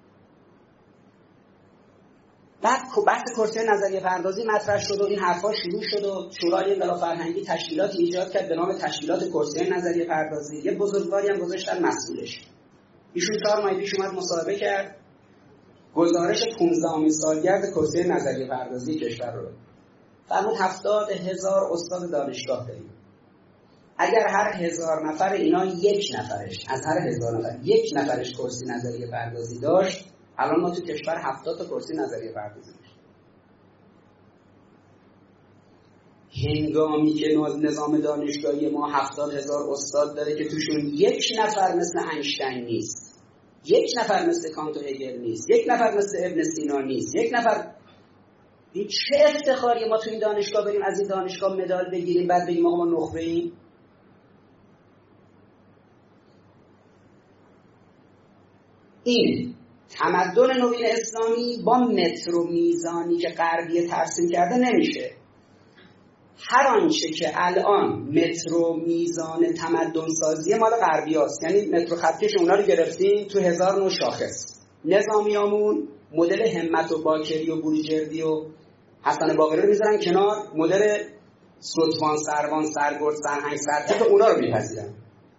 S1: بعد بحث کرسی نظریه پردازی مطرح شد و این حرفا شروع شد و شورای انقلاب فرهنگی تشکیلاتی ایجاد کرد به نام تشکیلات کرسی نظریه پردازی. یه بزرگواری هم گذاشتن مسئولش. ایشون چهار ماه پیش اومد مصاحبه کرد، گزارش پانزدهمین سالگرد کرسی نظریه پردازی کشور رو فرمود هفتاد هزار استاد دانشگاه داریم. اگر هر هزار نفر اینا یک نفرش از هر هزار نفر یک نفرش کرسی نظریه پردازی داشت، الان ما تو کشور هفتاد تا کرسی نظریه پردازی داشت. هنگامی که نظام دانشگاهی ما هفتاد هزار استاد داره که توشون یک نفر مثل اینشتین نیست، یک نفر مثل کانت و هگل نیست، یک نفر مثل ابن سینا نیست، یک نفر، این چه افتخاری ما تو این دانشگاه بریم از این دانشگاه مدال بگیریم بعد بگیم آقا ما نخبه ایم؟ این تمدن نوین اسلامی با متر و میزانی که غربیه ترسیم کرده نمیشه. هر آنچه که الان متر و میزان تمدن سازی مال غربیاست، یعنی متر و خطکش اونا رو گرفتیم تو هزار نوع شاخص. نظامیامون مدل همت و باکری و بروجردی و حسن باقری رو میذارن کنار، مدل سلطان سروان سرگرد سرهنگ سرتیپ اونا رو میپذیرن.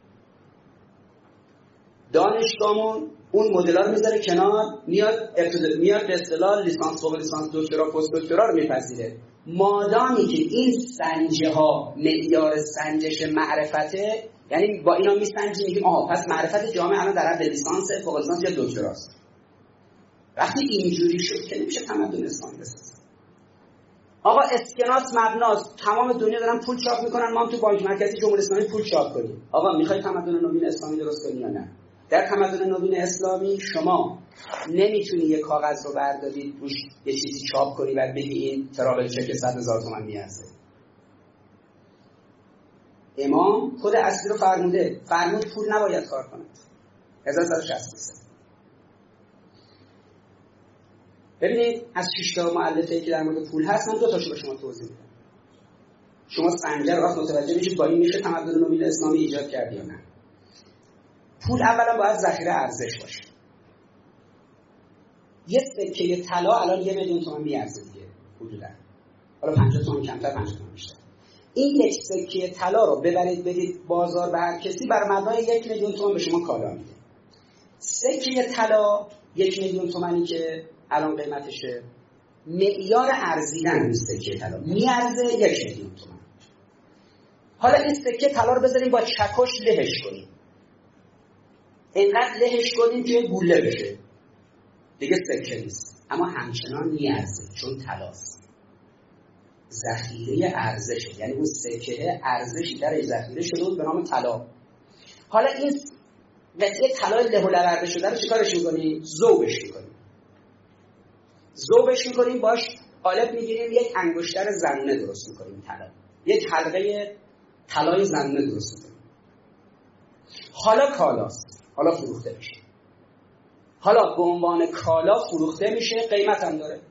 S1: دانشگاهمون اون مدل‌ها رو میذاره کنار، میاد ابتدا میاد به اصطلاح لیسانس فوق لیسانس دکترا پست دکترا رو میپذیره. مادامی که این سنجه ها معیار سنجش معرفته، یعنی با اینا میسنجیم میگیم آها پس معرفت جامعه الان در حد لیسانس فوق لیسانس یا دکتراست. وقتی اینجوری شد که نمیشه تمدن اسلامی بسازیم. آقا اسکناس مبناست، تمام دنیا دارن پول چاپ میکنن، ما هم تو بانک مرکزی جمهوری اسلامی پول چاپ کنیم. آقا میخوای تمدن نوین اسلامی درست کنی یا نه؟ در تمدن نوین اسلامی شما نمیتونی یه کاغذ رو برداری روش یه چیزی چاپ کنی و بگی این ترابل چک صد هزار تومان میارزه. امام خود اصلی رو فرموده، فرمود پول نباید کار کند. هزار و صد و شصت و سه. ببینید از شش تا مؤلفه‌ای که در مورد پول هست من دو تاشو به شما توضیح میدم. شما سنجر وقت متوجه بشید با این میشه تمدن نوین اسلامی ایجاد کرد یا نه. پول اولا باید ذخیره ارزش باشه. یه سکه طلا الان یه میلیون تومان میارزه دیگه حدودا. حالا پنجاه تومان کمتر پنجاه تومان بیشتر. این یک سکه طلا رو ببرید بدید بازار به هر کسی بر مبنای یک میلیون تومان به شما کالا میده. سکه طلا یک میلیون تومانی که الان قیمتشه معیار ارزیدن این سکه طلا میارزه یک میلیون تومان. حالا این سکه طلا رو بذاریم با چکش لهش کنیم. اینقدر لهش کنیم که گوله بشه. دیگه سکه نیست. اما همچنان میارزه چون طلاست. ذخیره ارزشه، یعنی اون سکه ارزشی در ذخیره شده بود به نام طلا. حالا این قطعه طلای له و لورده شده رو چیکارش می‌کنیم؟ ذوبش می‌کنیم. ذوبش می‌کنیم باش قالب می‌گیریم یک انگشتر زنونه درست می‌کنیم طلا. یک حلقه طلای زنونه درست می‌کنیم. حالا کالاست. حالا فروخته میشه. حالا به عنوان کالا فروخته میشه، قیمت هم داره.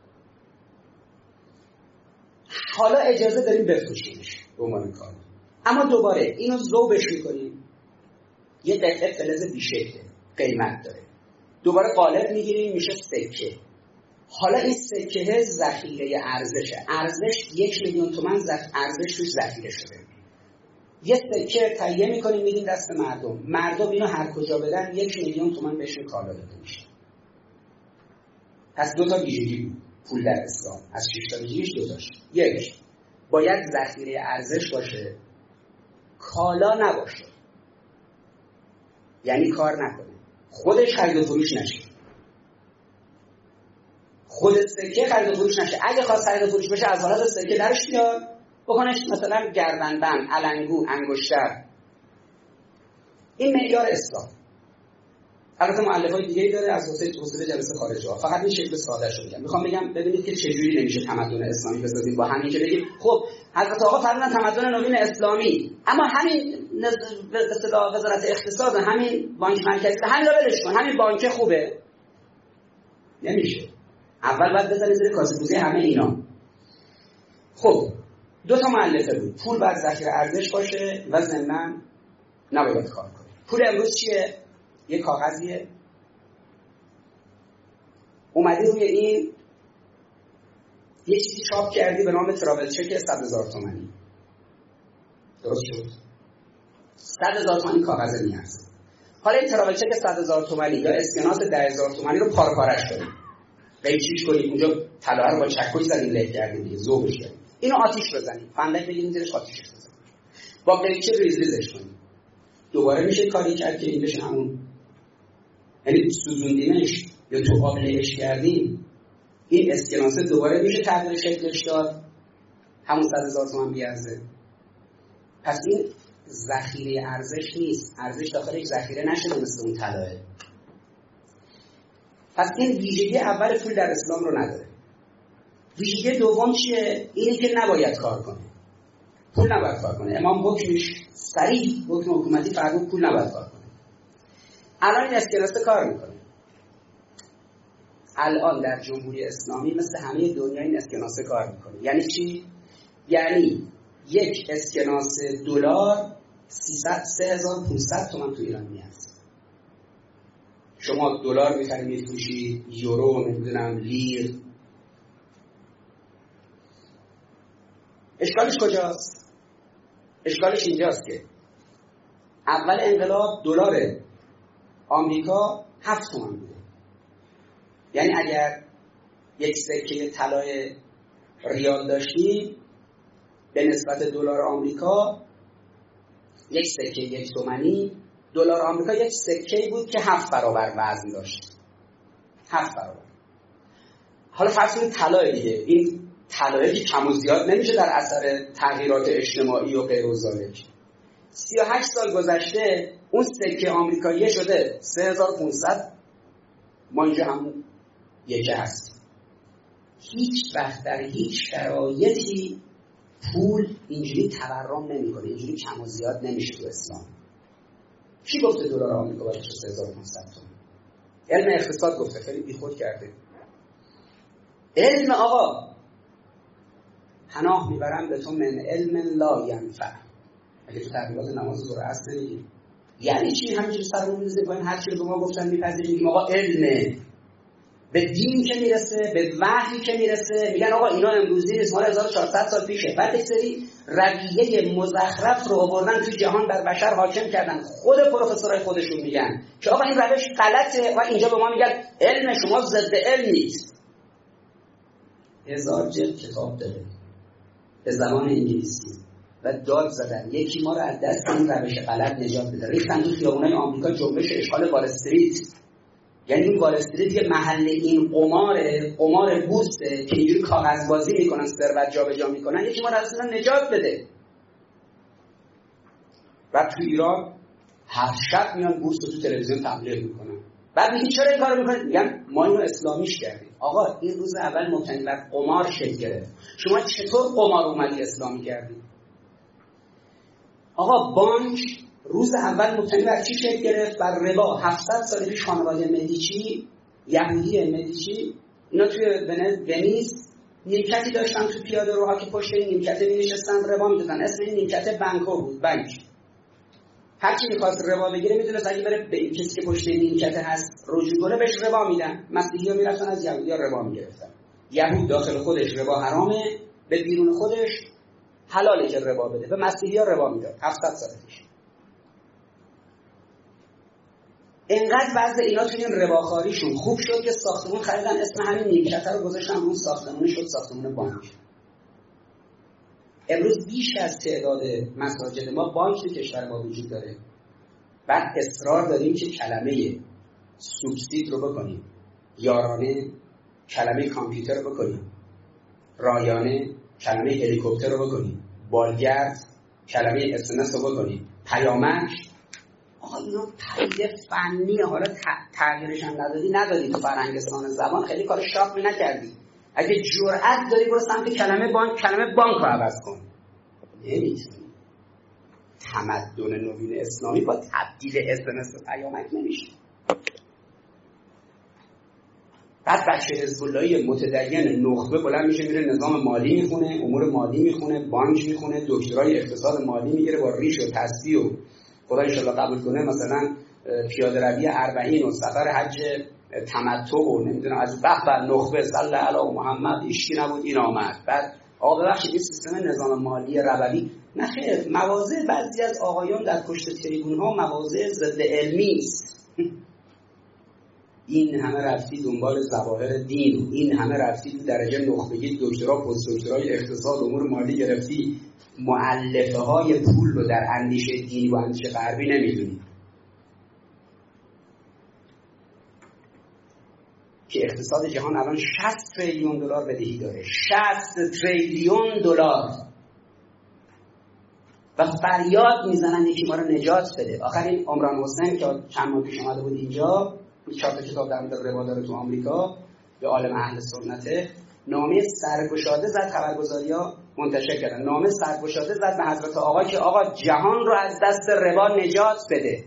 S1: حالا اجازه داریم بفروشیمش به عنوان کالا. اما دوباره اینو ذوبش میکنیم. یه قطعه فلز بیشکله قیمت داره، دوباره قالب میگیریم میشه سکه. حالا این سکه ذخیره ارزشه، ارزش یک میلیون تومان ارزش توش ذخیره شده. یه سکه تهیه میکنیم میدیم دست مردم، مردم اینو هر کجا بدن یک میلیون تومان بهشون کالا داده میشه. پس دو تا ویژگی بود پول در اسلام، از شش تا ویژگیش دو تاش. یک، باید ذخیره ارزش باشه، کالا نباشه، یعنی کار نکنه، خودش خرید و فروش نشه، خود سکه خرید و فروش نشه. اگه خواست خرید و فروش بشه از حالت سکه درش بیاد بکنش مثلا گردنبند، علنگو، انگشتر. این معیار اسلام. البته مؤلفه‌های دیگه‌ای داره از واسه توسعه جلسه خارجی ها، فقط این شکل ساده‌ش رو میگم. میخوام بگم ببینید که چجوری نمیشه تمدن اسلامی بسازیم با همین که بگیم خب حضرت آقا فرمودن تمدن نوین اسلامی، اما همین به اصطلاح وزارت اقتصاد، همین بانک مرکزی، همین رو ولش کن، همین بانک خوبه. نمیشه. اول باید بزنید زیر کاسه‌گوزی همه اینا. خب دو تا مؤلفه بود، پول باید ذخیره ارزش باشه و ضمناً نباید کار کنه. پول امروز چیه؟ یه کاغذیه، اومدی روی این یه چیزی چاپ کردی به نام تراول چک صد هزار تومانی. درست شد؟ صد هزار تومانی کاغذ میارزه. حالا این تراول چک صد هزار تومانی یا اسکناس ده هزار تومانی رو پار پارش کنیم، قیچیش کنیم، اونجا طلا رو با چکش زدیم له کردیم دیگه، ذوبش کردیم، اینو آتیش بزنیم، فندک بگیریم زیرش آتیشش بزنیم، با قیچی ریز ریزش کنیم. دوباره میشه کاری کرد که این بشه همون، یعنی سوزوندیمش یا تو آب لهش کردیم، این اسکناسه دوباره میشه تغییر شکلش داد، همون صد هزار تومان بیارزه. پس این ذخیره ارزش نیست، ارزش داخلش ذخیره نشده مثل اون طلاه. پس این ویژگی اول پول در اسلام رو نداره. ویژگی دوم چیه؟ اینی که نباید کار کنه. پول نباید کار کنه. امام حکمش صریح، حکم حکومتی فرمود پول نباید کار کنه. الان این اسکناسه کار میکنه. الان در جمهوری اسلامی مثل همه دنیا این اسکناسه کار میکنه. یعنی چی؟ یعنی یک اسکناس دلار سه هزار و پانصد تومان تو ایران میارزه. شما دلار میخری میفروشی، یورو، نمیدونم لیر. اشکالش کجاست؟ اشکالش اینجاست که اول انقلاب دلار آمریکا هفت تومان بوده. یعنی اگر یک سکه طلای ریال داشتیم به نسبت دلار آمریکا، یک سکه یک تومانی، دلار آمریکا یک سکه بود که هفت برابر وزن داشت. هفت برابر. حالا فرض کنید طلای دیگه، این طلایی که کم و زیاد نمیشه در اثر تغییرات اجتماعی و غیر و ذالک. سی و هشت سال گذشته اون سکه آمریکایی شده سه هزار و پانصد، ما اینجا همون یکی هست. هیچ وقت در هیچ شرایطی پول اینجوری تورم نمیکنه، اینجوری کم و زیاد نمیشه تو اسلام. کی گفته دلار آمریکا باید بشه سه هزار و پانصد تومان؟ علم اقتصاد گفته، خیلی بیخود کرده. علم آقا پناه میبرم به تو من علم لا ینفع. اگه تو تحقیقات نماز ظهر عصر نمیگی یعنی چی؟ همینجوری سرمون میزه باید هر چی رو به ما گفتن میپذیریم. میگیم آقا علمه، به دین که میرسه، به وحی که میرسه میگن آقا اینا امروزی نیست، مال هزار و چهارصد سال پیشه. بعد یک سری رویه مزخرف رو آوردن تو جهان بر بشر حاکم کردن. خود پروفسورای خودشون میگن که آقا این روش غلطه و اینجا به ما میگن علم شما ضد علم نیست. هزار جلد کتاب داره به زبان انگلیسی و داد زدن یکی ما رو از دست این روش غلط نجات بده. ریختن تو خیابونای آمریکا جنبش اشغال وال استریت. یعنی این وال استریت یه محل این قماره، قمار بورسه که اینجوری کاغذ بازی میکنن، ثروت جابجا میکنن. یکی ما رو از اون نجات بده. بعد تو ایران هر شب میان بورس رو تو تلویزیون تبلیغ میکنن. بعد میگن چرا این کارو میکنید؟ میگن ما اینو اسلامیش کردیم. آقا این روز اول مبتنی بر قمار شکل گرفت. شما چطور قمار اومدی اسلامی کردی؟ آقا بانک روز اول مبتنی بر چی شکل گرفت؟ بر ربا. هفتصد سال پیش خانواده مدیچی، یهودی مدیچی، اینا توی ونیز نیمکتی داشتن تو پیاده روها که پشت این نیمکت می‌نشستن ربا می‌دادن. اسم این نیمکت بانکو بود، بانک. هر کی می‌خواست ربا بگیره می‌دونست اگه بره به این کسی که پشت نیمکت هست رجوع کنه بهش ربا میدن. مسیحی‌ها میرفتن از یهودی‌ها ربا می‌گرفتن. یهود داخل خودش ربا حرامه، به بیرون خودش حلاله که ربا بده. به مسیحی‌ها ربا میداد هفتصد سال پیش. اینقدر وضع اینا توی این رباخاریشون خوب شد که ساختمون خریدن، اسم همین نیمکت رو گذاشتن اون ساختمون، شد ساختمون بانک. امروز بیش از تعداد مساجد ما بانک تو کشور ما وجود داره. بعد اصرار داریم که کلمه سوبسید رو بکنیم، یارانه کلمه کامپیوتر رو بکنیم، رایانه کلمه هلیکوپتر رو بکنیم، بالگرد کلمه اس ام اس رو بکنیم، پیامک. آقا اینا پدیده فنیه، حالا تغییرش هم ندادی ندادی تو فرهنگستان زبان خیلی کار شاقی نکردی. اگه جرأت داری برو سمت کلمه بانک، کلمه بانک رو عوض کن. نمیتونی. تمدن نوین اسلامی با تبدیل اس ام اس به پیامک نمیشه. بعد بچه حزب اللهی متدین نخبه بلند میشه میره نظام مالی میخونه، امور مالی میخونه، بانک میخونه، دکترای اقتصاد مالی میگیره با ریش و تسبیح و خدا ان شاءالله قبول کنه مثلا پیاده روی اربعین و سفر حج تمتع و نمیدونم از به به نخبه صلی علی محمد ایشکی نبود این آمد. بعد آقا ببخشید این سیستم نظام مالی ربوی نه خیر، مواضع بعضی از آقایان در پشت تریبون ها مواضع ضد علمی است. این همه رفتی دنبال ظواهر دین، این همه رفتی تو درجه نخبگی دکترا پست دکترای اقتصاد امور مالی گرفتی، مؤلفه های پول رو در اندیشه دینی و اندیشه غربی نمیدونی که اقتصاد جهان الان شصت تریلیون دلار بدهی داره. شصت تریلیون دلار و فریاد میزنن یکی ما رو نجات بده. آخر این عمران حسین که چند ماه پیش اومده بود اینجا، چهار تا کتاب در مورد ربا داره تو آمریکا، به عالم اهل سنته، نامه سرگشاده زد، خبرگزاری‌ها منتشر کردن، نامه سرگشاده زد به حضرت آقا که آقا جهان رو از دست ربا نجات بده.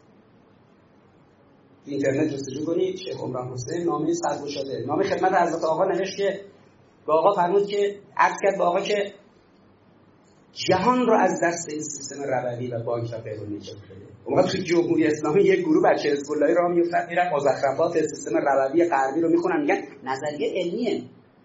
S1: اینترنت جستجو کنید، شیخ عمران حسین نامه سرگشاده، نامه خدمت حضرت آقا نوشت که به آقا فرمود که عرض کرد به آقا که جهان رو از دست این سیستم ربوی و بانک و غیره نجات بده. اون وقت تو جمهوری اسلامی یک گروه بچه حزب اللهی راه میافتن میرن مزخرفات سیستم ربوی غربی رو میخونن، میگن نظریه علمیه.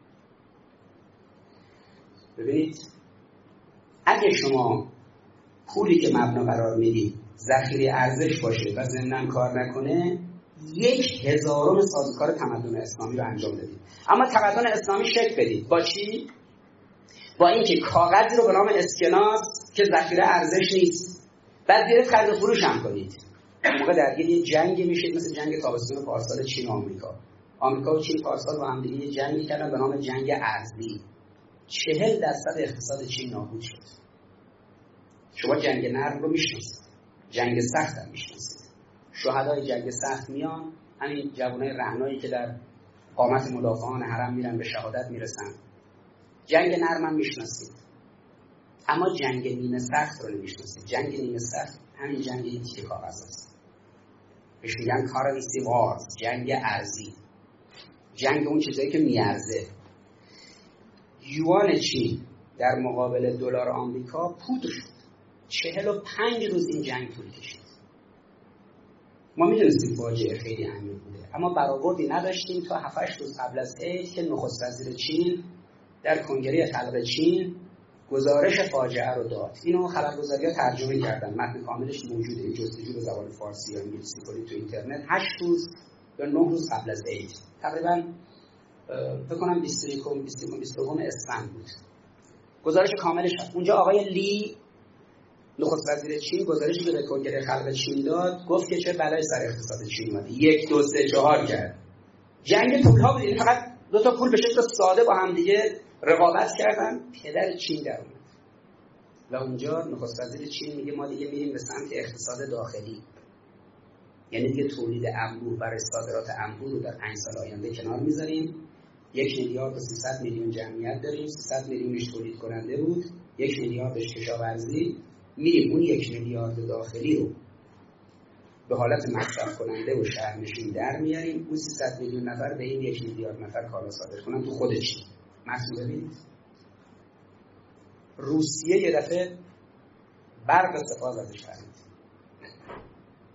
S1: ببینید اگه شما پولی که مبنا قرار میدید ذخیره ارزش باشه و ضمناً کار نکنه، یک هزارم سازوکار تمدن اسلامی رو انجام بدید. اما تمدن اسلامی شکل بدید با چی؟ با اینکه کاغذی رو به نام اسکناس که ذخیره ارزش نیست، بعد بیارید خرید و فروش هم کنید. اون موقع درگیر یه جنگی میشید مثل جنگ تابستون پارسال چین و آمریکا. آمریکا و چین پارسال با هم دیگه جنگی کردن به نام جنگ ارزی. چهل درصد اقتصاد چین نابود شد. شما جنگ نرم رو میشناسید، جنگ سخت هم میشناسید. شهدای جنگ سخت میان، همین جوانای رهنایی که در قامت مدافعان حرم میرن به شهادت میرسن. جنگ نرم هم میشناسید، اما جنگ نیمه سخت رو نمیشناسید. جنگ نیمه سخت همین جنگ این تیکه کاغذ است. بهش میگن کارنسی وارز، جنگ ارزی، جنگ اون چیزایی که میارزه. یوان چین در مقابل دلار آمریکا پودر شد. چهل و پنج روز این جنگ طول کشید. ما میدونستیم فاجعه خیلی عمیق بوده، اما برآوردی نداشتیم تا هفت هشت روز قبل از عید که نخست وزیر چین در کنگره خلق چین گزارش فاجعه رو داد. اینو خبرگزاری‌ها ترجمه کردن، متن کاملش موجوده، این جستجو به زبان فارسی یا انگلیسی کنید تو اینترنت. هشت روز یا نه روز قبل از عید، تقریبا فکر کنم بیست و یک بیست و دو اسفند بود، گزارش کاملش هست. اونجا آقای لی نخست وزیر چین گزارشی که به کنگره خلق چین داد گفت که چه بلایی سر اقتصاد چین اومده. یک دو سه چهار کرد. جنگ پول‌ها بود، این فقط دو تا پول به شکل ساده با هم دیگه رقابت کردن، پدر چین در اومد. و اونجا نخست وزیر چین میگه ما دیگه میریم به سمت اقتصاد داخلی، یعنی دیگه تولید انبوه برای صادرات انبوه رو در پنج سال آینده کنار میذاریم. یک میلیارد و سیصد میلیون جمعیت داریم، سیصد میلیونش تولید کننده بود، یک میلیاردش کشاورزی، میریم اون یک میلیارد داخلی رو به حالت مصرف کننده و شهرنشین در میاریم، اون سیصد میلیون نفر به این یک میلیارد نفر کالا صادر کنن تو خود چین. مثلا ببینید روسیه یه دفعه برق سپاه زدش فرمید،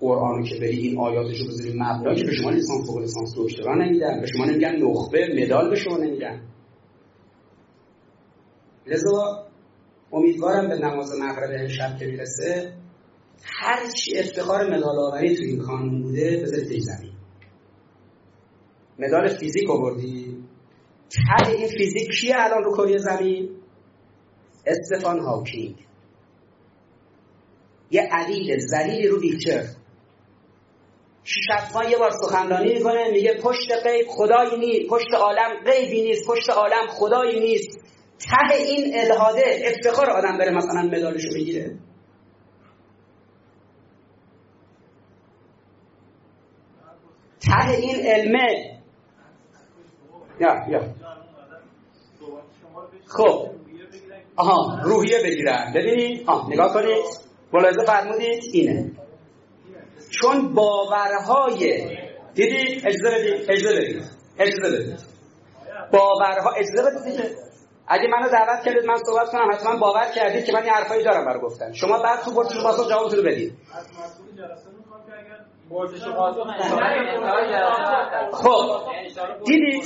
S1: قرآنو که بری این آیاتشو بذاری مبنا، که به شما لیسانس فوق لیسانس دکترا نمیدن، به شما نمیگن نخبه، مدال به شما نمیدن. لذا امیدوارم به نماز مغرب امشب که میرسه هر چی افتخار مدال آوری تو این کانون بوده بذارید توی زمین. مدال فیزیک آوردی، ته این فیزیک کیه الان رو کره زمین؟ استفان هاکینگ، یه علیل ذلیلی رو ویلچر، شش هفت یه بار سخنرانی میکنه، میگه پشت غیب خدایی نیست، پشت عالم غیبی نیست، پشت عالم خدایی نیست. ته این الهاده افتخار آدم بره مثلا مدالشو بگیره؟ ته این علمه. یا یا خب آها روحیه بگیرن. ببینید آه نگاه کنید، ملاحظه فرمودید اینه، چون باورهای دیدید، اجازه بدید اجازه بدید اجازه بدید باورها اجازه بدید اگه منو دعوت کردید من صحبت کنم حتما باور کردید که من یه حرفایی دارم برای گفتن. شما بعد تو پرسش واسه جوابتون رو بدید. خب دیدید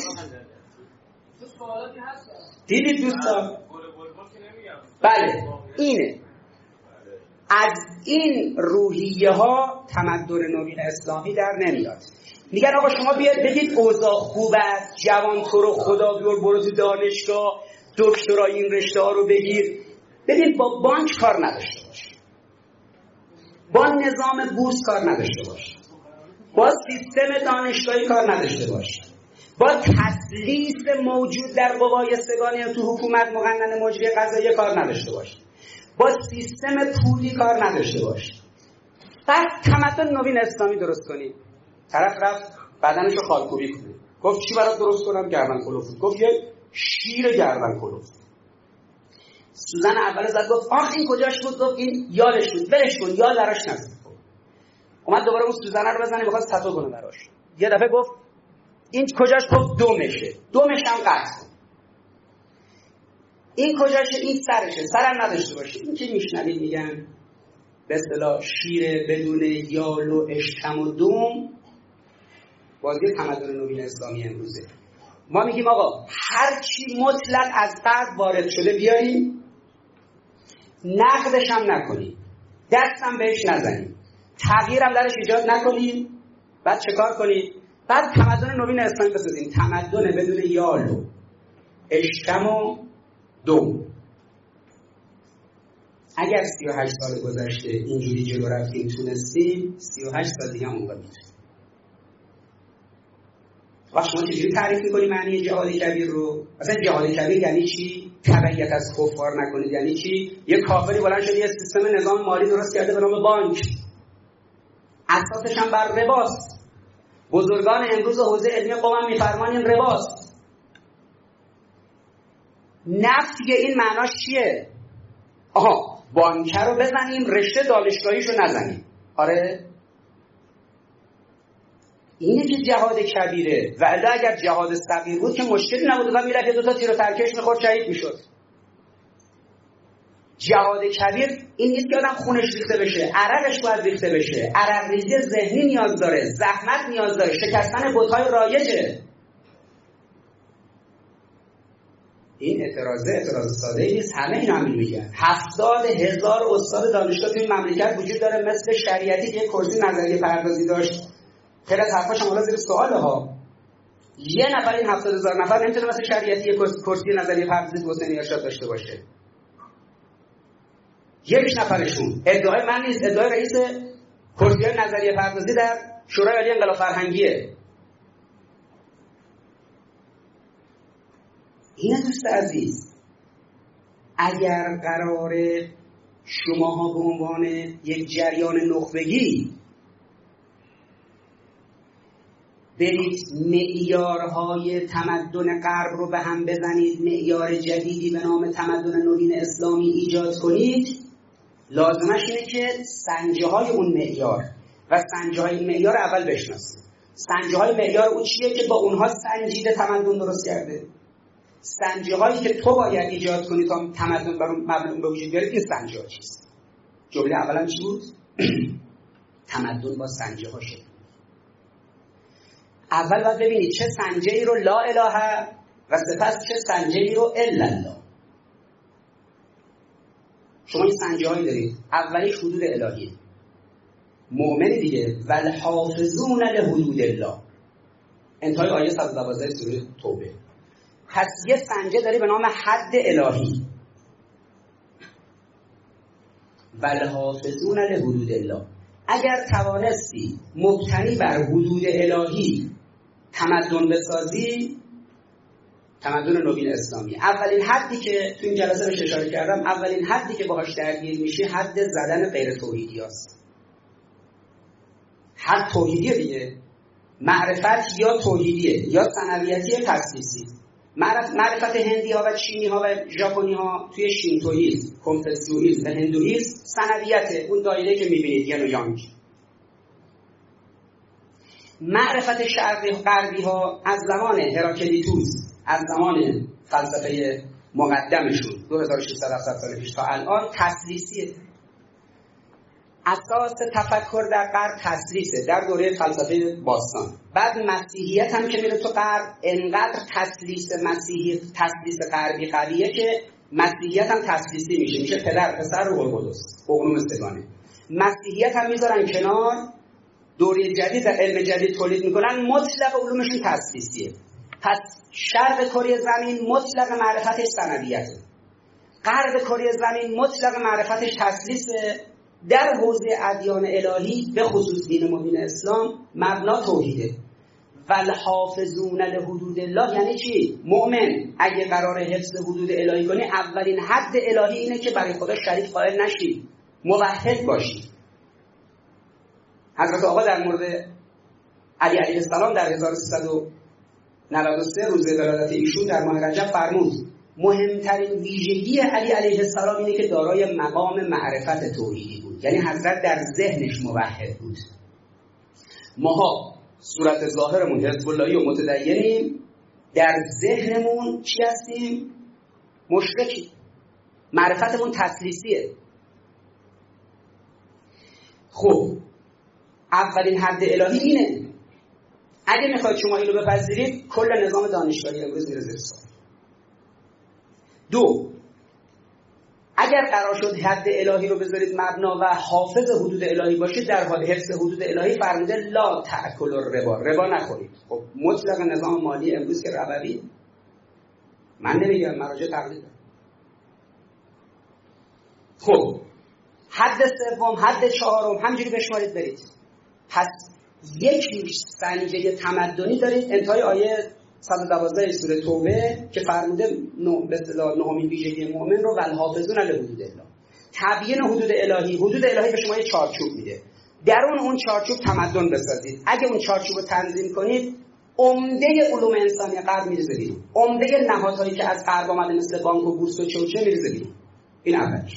S1: دیدید دوستان، بله اینه، از این روحیه ها تمدن نوین اسلامی در نمیاد. میگن آقا شما بیاید بگید اوضاع خوب است، جوان تو رو خدا بیار برو تو دانشگاه دکترای این رشته ها رو بگیر. ببین با بانک کار نداشته باش، با نظام بورس کار نداشته باش، با سیستم دانشگاهی کار نداشته باش، با تسلیس موجود در قوای سگانی تو حکومت مقننه مجری قضایی کار نداشته باش، با سیستم پولی کار نداشته باش. بعد تمدن نوین اسلامی درست کنی. طرف رفت بدنشو خالکوبی کنه، گفت چی برات درست کنم؟ گردن کلفت. گفت یه شیر گردن کلفت. سوزن اول زد گفت آخ این کجاش بود؟ گفت این یادش بود، ولش کن، یاد براش نزد. اومد دوباره اون سوزن رو بزنه میخواست تتو کنه براش. یه دفعه گفت این کجاش؟ گفت دومشه، دومش هم قطع کن. این کجاشه؟ این سرشه، سرم نداشته باشه. این که میشنوید میگن به اصطلاح شیر بدون یال و اشکم و دوم، بازی تمدن نوین اسلامی امروزه. ما میگیم آقا هر چی مطلق از قبل وارد شده بیاریم، نقدش هم نکنیم، دستم بهش نزنیم، تغییرم درش ایجاد نکنیم. بعد چه کار کنیم؟ بعد تمدن نوین اسلامی بسازیم، تمدن بدون یال و اشکم و دوم. اگر سی و هشت سال گذشته اینجوری جلو رفتیم تونستیم، سی و هشت سال دیگه هم موقع میتونیم. و شما چجوری تعریف میکنی معنی جهاد کبیر رو؟ مثلا جهاد کبیر یعنی چی؟ تبعیت از کفار نکنید یعنی چی؟ یه کافری بلند شده یه سیستم نظام مالی درست کرده به نام بانک، اساسش هم بر رباست. بزرگان امروز حوزه علمی قوم میفرمان این رباست. نفت دیگه این معناش چیه؟ آها بانک رو بزنیم رشته دانشگاهیشو نزنیم. آره اینه که جهاد کبیره. و الا اگر جهاد صغیر بود که مشکلی نبود و میرفت یه دوتا تیر و ترکش میخورد شهید میشد. جهاد کبیر این نیست که آدم خونش ریخته بشه، عرقش باید ریخته بشه. عرق ریزی ذهنی نیاز داره، زحمت نیاز داره، شکستن بت‌های رایجه. این اعتراضه اعتراض ساده ای نیست، همه این همین میگن. هفتاد هزار استاد دانشگاه توی این مملکت وجود داره مثل شریعتی که یک کرسی نظریه پردازی داشت. خیلی از حرفاش هم زیر سواله ها. یه نفر این هفتاد هزار نفر نمیتونه مثل شریعتی یک کرسی نظریه پردازی تو حسین ارشاد داشته باشه. یک نفرشون ادعای من نیست، ادعای رئیس کرسی نظریه پردازی در شورای عالی انقلاب فرهنگیه. این دوست عزیز، اگر قراره شماها به عنوان یک جریان نخبگی برید معیارهای تمدن غرب رو به هم بزنید، معیار جدیدی به نام تمدن نوین اسلامی ایجاد کنید، لازمش اینه که سنجه های اون معیار و سنجه های این معیار اول بشناسید. سنجه های معیار اون چیه که با اونها سنجیده تمدن درست کرده. سنجه هایی که تو باید ایجاد کنی تا تمدن بر اون مبنی به وجود بیارید، این سنجه ها چیست؟ جمله اولا چی بود؟ تمدن با سنجه ها شد. اول باید ببینید چه سنجه ای رو لا اله و سپس چه سنجه ای رو الا الله. شما این سنجه هایی دارید. اولیش حدود الهیه، مؤمن دیگه، والحافظون لحدود الله، انتهای آیه صد و دوازده سوره توبه. پس یه سنجه داری به نام حد الهی، والحافظون لحدود الله. اگر توانستی مبتنی بر حدود الهی تمدن بسازی، تمدن نوین اسلامی، اولین حدی که تو این جلسه بهش اشاره کردم، اولین حدی که باهاش درگیر میشی حد زدن غیر توحیدی هست. حد توحیدیه دیگه، معرفت یا توحیدیه یا ثانویتی یا تثلیثی. معرفت هندی ها و چینی ها و ژاپنی ها توی شینتوئیسم، کنفوسیوئیسم و هندوئیسم ثانویته، اون دایره که میبینید ین و یانگ. معرفت شرقی و غربی ها از زمان هراکلیتوس، از زمان فلسفه مقدمشون دو هزار و ششصد سال پیش تا الان تثلیثیه. اساس تفکر در غرب تثلیثه، در دوره فلسفه باستان. بعد مسیحیت هم که میره تو غرب، انقدر تثلیث مسیحی تثلیث غربی قویه که مسیحیت هم تثلیثی میشه، میشه پدر پسر روح القدس، اقنوم سگانه. مسیحیت هم میذارن کنار، دوره جدید و علم جدید تولید میکنن، مطلق علومشون تثلیثیه. پس شرق کره زمین مطلق معرفتش ثانویته، غرب کره زمین مطلق معرفتش تثلیثه. در حوزه ادیان الهی به خصوص دین مبین اسلام مبنا توحیده. والحافظون لحدود الله یعنی چی؟ مؤمن اگه قرار حفظ حدود الهی کنی، اولین حد الهی اینه که برای خدا شریک قائل نشی، موحد باشی. حضرت آقا در مورد علی علیه السلام در هزار و سیصد و نود و سه روز ولادت ایشون در ماه رجب فرمود مهمترین ویژگی علی علیه السلام اینه که دارای مقام معرفت توحیدی بود، یعنی حضرت در ذهنش موحد بود. ماها صورت ظاهرمون حزب اللهی و متدینیم، در ذهنمون چی هستیم؟ مشرکی. معرفتمون تثلیثیه. خب اولین حد الهی اینه. اگه میخواید شما اینو بپذیرید، کل نظام دانشگاهی امروز میره زیر سوال. دو، اگر قرار شد حد الهی رو بذارید مبنا و حافظ حدود الهی باشید، در حال حفظ حدود الهی فرموده لا تأکل الربا، ربا نخورید. خب مطلق نظام مالی امروز که ربوی، من نمیگم، مراجع تقلید. خب حد سوم، حد چهارم، همجوری بشمارید برید. پس یک سنجه تمدنی دارید، انتهای آیه صد و دوازده سوره توبه که فرموده به اصطلاح نهمین ویژگی مؤمن رو والحافظون لحدود الله. تبیین حدود الهی، حدود الهی به شما یه چارچوب میده، درون اون چارچوب تمدن بسازید. اگه اون چارچوب رو تنظیم کنید، عمده علوم انسانی غرب میرزه بیرون، عمده نهادهایی که از غرب آمده مثل بانک و بورس و چوچه میرزه بیرون. این اولیش.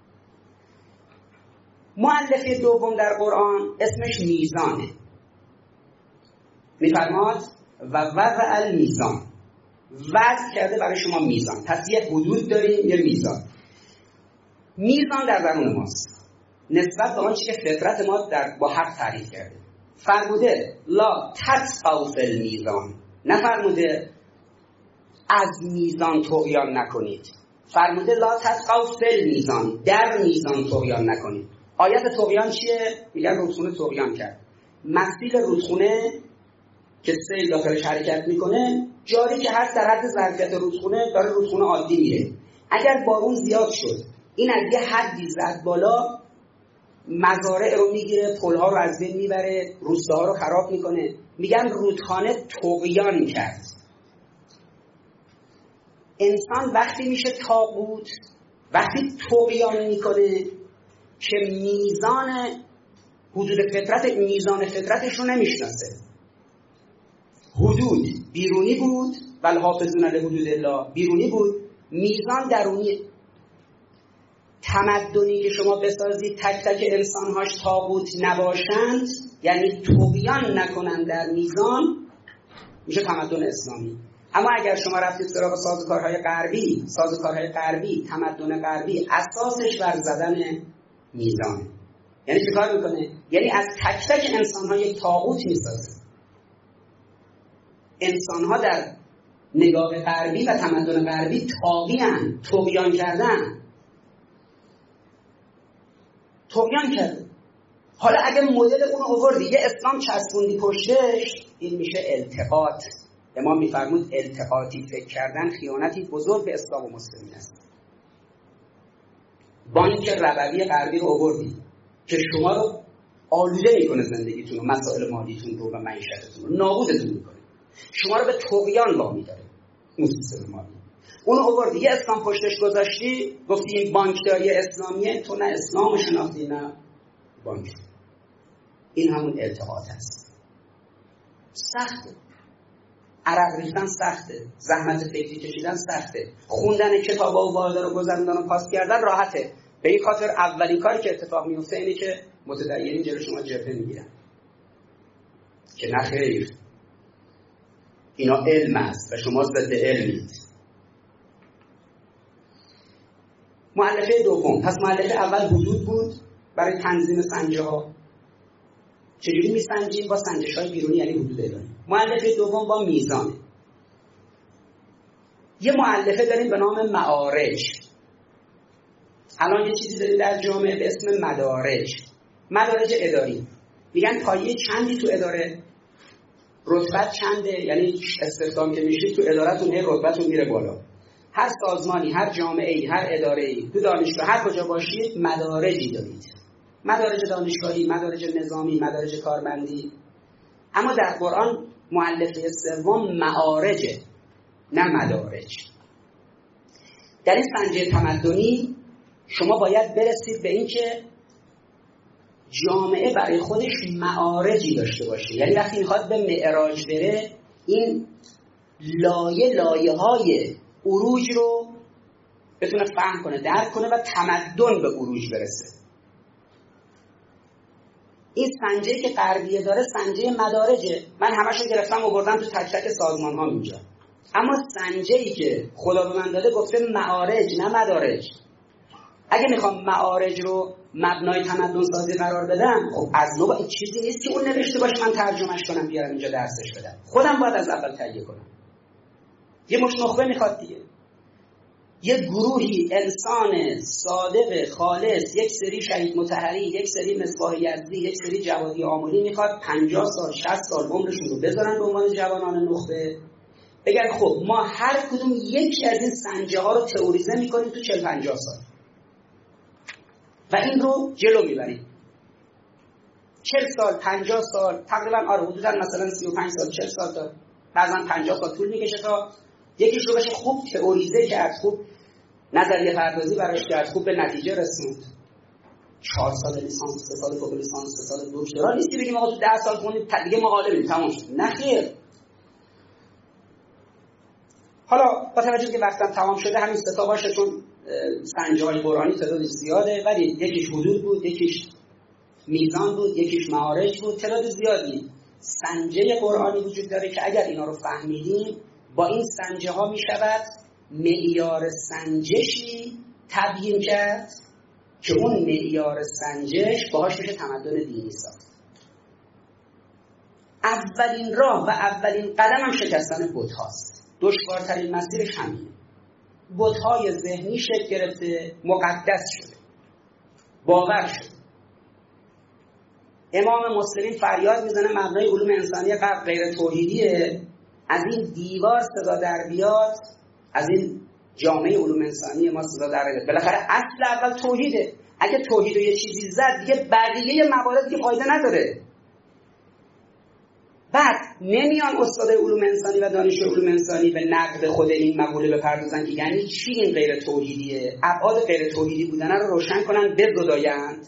S1: مؤلفه دوم در قرآن اسمش میزانه، میفرماد و وضع المیزان، وضع کرده برای شما میزان. پس یه حدود داریم، یه میزان. میزان در درون ماست نسبت به آنچه که فطرت ما در با حق تعریف کرده. فرموده لا تطغوا فی المیزان، نفرموده از میزان طغیان نکنید. فرموده لا تطغوا فی المیزان، در میزان طغیان نکنید. آیت طغیان چیه؟ میگن رودخونه طغیان کرد. مسیل رودخونه که سیل داخلش حرکت میکنه، جاری که هست در حد ظرفیت رودخونه داره رودخونه عادی میره. اگر بارون زیاد شد، این از یه حدی زد بالا، مزارع رو میگیره، پلها رو از بین میبره، روستاها رو خراب میکنه. میگن رودخانه طغیان کرد. انسان وقتی میشه طاغوت، وقتی طغیان میکنه که میزان حدود فطرت، میزان فطرتش رو نمیشناسه. حدود بیرونی بود، والحافظون لحدود الله بیرونی بود، میزان درونی. تمدنی که شما بسازید تک تک انسانهاش طاغوت نباشند، یعنی طغیان نکنند در میزان، میشه تمدن اسلامی. اما اگر شما رفتید سراغ سازوکارهای غربی، سازوکارهای غربی، تمدن غربی اساسش بر زدن میزان. یعنی چه کار میکنه؟ یعنی از تک تک انسان‌ها یک طاغوت میسازه. انسان‌ها در نگاه غربی و تمدن غربی طاغی‌اند، طغیان کردن، طغیان کرده. حالا اگه مدل اون آوردی یه اسلام چسبوندی پشتش، این میشه التقاط. امام میفرمود التقاطی فکر کردن خیانتی بزرگ به اسلام و مسلمین است. بانک ربوی غربی رو آوردی که شما رو آلوده میکنه، زندگیتون و مسائل مالیتون رو و معیشتتون رو نابودتون میکنه، شما رو به طغیان وامی داره اون سیستم مالی. اون آوردی یه اسلام پشتش گذاشتی، گفتی این بانکداری اسلامیه، تو نه اسلام شناختی نه بانک. این همون التقاط است. سخته، عرق ریختن سخته، زحمت فکری کشیدن سخته، خوندن کتابا و واحدا رو گذروندن و پاس کردن راحته. به این خاطر اولین کاری که اتفاق میفته اینه که متدینین جلوی شما جبهه میگیرن که نه خیر، اینا علم است و شما ضد علمید. مؤلفه دوم، پس مؤلفه اول حدود بود برای تنظیم سنجه ها، چجوری میسنجیم؟ با سنجش های بیرونی، یعنی حدود الهی. مؤلفه دوم با میزانه. یه مؤلفه داریم به نام معارج. الان یه چیزی داریم در جامعه به اسم مدارج. مدارج اداری، میگن پایه چندی تو اداره، رتبت چنده، یعنی استخدام که میشید تو ادارتون هی رتبتون میره بالا. هر سازمانی، هر جامعه‌ای، هر اداره‌ای، تو دانشگاه، هر کجا باشید مدارجی دارید. مدارج دانشگاهی، مدارج نظامی، مدارج کارمندی. اما در قرآن مؤلفه سوم معارجه، نه مدارج. در این سنجه تمدنی شما باید برسید به این که جامعه برای خودش معارجی داشته باشه. یعنی وقتی میخواد به معراج بره، این لایه لایه های عروج رو بتونه فهم کنه، درک کنه و تمدن به عروج برسه. این سنجه‌ای که غربیه داره سنجه مدارجه. من همشو گرفتم و بردم تو تک تک سازمان ها اینجا. اما سنجه‌ای که خدا به من داده گفته معارج، نه مدارج. اگه میخوام معارج رو مبنای تمدن سازی قرار بدم، خب از نو این چیزی نیست که اون نوشته باشه من ترجمهش کنم بیارم اینجا درسش بدم. خودم باید از اول تهیه کنم. یه مش نخبه میخواد دیگه. یه گروهی انسان صادق خالص، یک سری شهید مطهری، یک سری مصباح یزدی، یک سری جوادی آملی میخواد پنجاه سال شصت سال عمرشون رو بذارن به عنوان جوانان نخبه، بگن خب ما هر کدوم یکی از این سنجه ها رو تئوریزه میکنیم تو چهل پنجاه سال و این رو جلو میبریم. چهل سال، پنجاه سال، تقریبا آره حدودا مثلا سی و پنج سال، چهل سال تا بعضا پنجاه سال طول میکشه تا یکیش رو بشه خوب تئوریزه کرد، خوب نظریه پردازی براش کرد، خوب به نتیجه رسوند. چهار سال لیسانس، سه سال فوق لیسانس، سه سال دکترا نیستی بگیم آقا تو ده سال خوندیم دیگه ما عالمیم تمام شد. نه خیر. حالا با توجه که وقتم تمام شده همین سه تا باشه، چون سنجه‌های قرآنی تعداد زیاده، ولی یکیش حدود بود، یکیش میزان بود، یکیش معارج بود، تعداد زیادی سنجه قرآنی وجود داره که اگر اینا رو فهمیدیم با این سنجه ها می شود معیار سنجشی تبیین کرد که اون معیار سنجش باهاش میشه تمدن دینی ساخت. اولین راه و اولین قدم هم شکستن بت هاست. دشوارترین مسیرش همینه. بت های ذهنی شکل گرفته، مقدس شده، باور شده. امام مسلمین فریاد میزنه مبنای علوم انسانی غرب غیر توحیدیه، از این دیوار صدا در بیاد، از این جامعه علوم انسانی ما صدا در بیاد. بالاخره اصل اول توحیده. اگه توحید رو یه چیزی زد دیگه بقیه موارد دیگه فایده نداره. بعد نمیان استاد علوم انسانی و دانشجو علوم انسانی به نقد خود این مقوله بپردازن که یعنی چی این غیر توحیدیه، ابعاد غیر توحیدی بودن رو روشن کنن، بزدایند.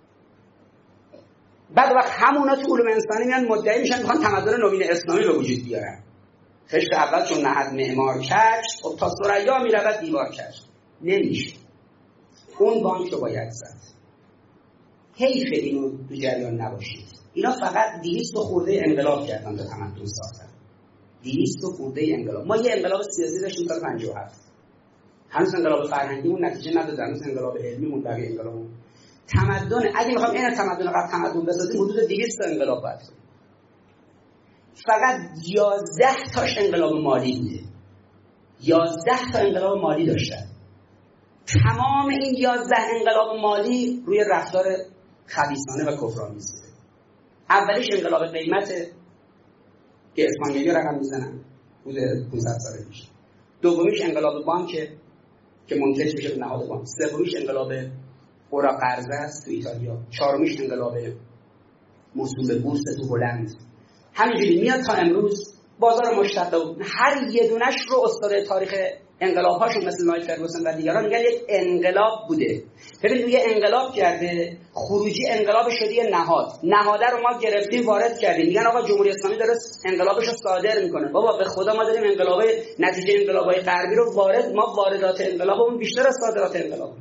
S1: بعد وقت همونا تو علوم انسانی میان مدعی میشن میخوان تمدن نوین اسلامی به وجود بیارن. خشت اول چون نهد معمار کش، خب تا ثریا میرود دیوار کش. نمیشه. اون بانک رو باید زد. حیف اینو تو جریان نباشید. اینا فقط دویست خورده انقلاب کردن تا تمدن ساختن. دویست خورده انقلاب. ما یه انقلاب سیاسی داشتیم سال پنجاه و هفت. هنوز انقلاب فرهنگیمون نتیجه نداد، هنوز انقلاب علمیمون بقیه انقلابمون تمدن، اگه میخوام این تمدن قبل تمدن بسازیم حدود دویست تا انقلاب باید کنیم. فقط یازده تاش انقلاب مالی بوده. یازده تا انقلاب مالی داشتن. تمام این یازده انقلاب مالی روی رفتار خبیثانه و کفرآمیز بوده. اولیش انقلاب قیمت که اسپانیایی رقم میزنن بوده پانصد سال پیش. دومیش انقلاب بانک که منتج میشه به نهاد بانک. سومیش انقلاب اورا قرضه است تو ایتالیا. چهارمیش انقلاب موسوم بورس تو هلند. همینجوری میاد تا امروز بازار مشتت و هر یه دونش رو استاد تاریخ انقلاب هاشون مثل نایل فرگوسن و دیگران میگن یک انقلاب بوده. ببین یه انقلاب کرده، خروجی انقلاب شدی نهاد. نهاده رو ما گرفتیم وارد کردیم. میگن آقا جمهوری اسلامی داره انقلابش رو صادر میکنه. بابا به خدا ما داریم انقلابای نتیجه انقلابای غربی رو وارد، ما واردات انقلابمون بیشتر از صادرات انقلاب.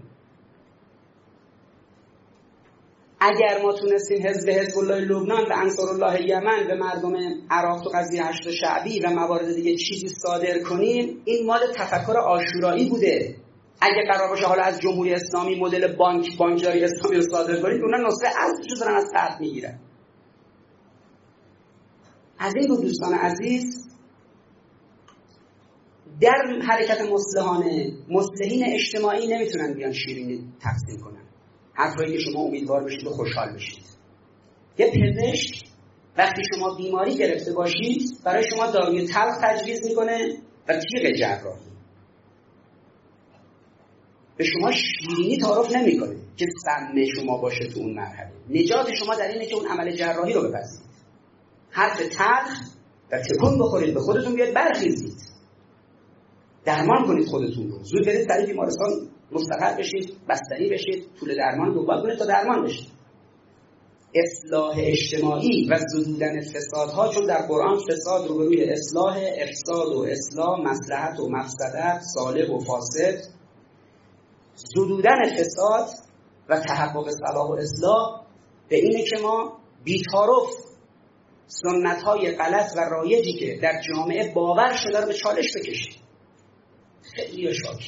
S1: اگر ما تونستیم حزب حزب الله لبنان و انصار الله یمن به مردم عراق تو قضیه هشت شعبی و موارد دیگه چیزی صادر کنیم، این مال تفکر عاشورایی بوده. اگه قرار باشه حالا از جمهوری اسلامی مدل بانک بانکداری اسلامی رو صادر کنید، اونها نسخه اصلش رو از قرض میگیرن. از این رو دوستان عزیز، در حرکت مصلحانه مصلحین اجتماعی نمیتونن بیان شیرینی تقسیم کنن. حرفایی که شما امیدوار بشید و خوشحال بشید. یه پزشک وقتی شما بیماری گرفته باشید برای شما داروی تلخ تجویز میکنه و تیغ جراحی. به شما شیرینی تعارف نمیکنه که سم شما باشه تو اون مرحله. نجات شما در اینه که اون عمل جراحی رو بپذیرید. حرف تلخ و تکون بخورید، به خودتون بیاد برخیزید. درمان کنید خودتون رو. زود برید سریع بیمارستان مستقر بشید، بستری بشید، طول درمان دنبال کنید تا درمان بشید. اصلاح اجتماعی و زدودن فسادها، چون در قرآن فساد رو به روی اصلاح، افساد و اصلاح، مصلحت و مفسدت، صالح و فاسد، زدودن فساد و تحقق صلاح و اصلاح به اینه که ما بی‌تعارف سنت‌های غلط و رایجی که در جامعه باور شده رو به چالش بکشیم. خیلی شاکی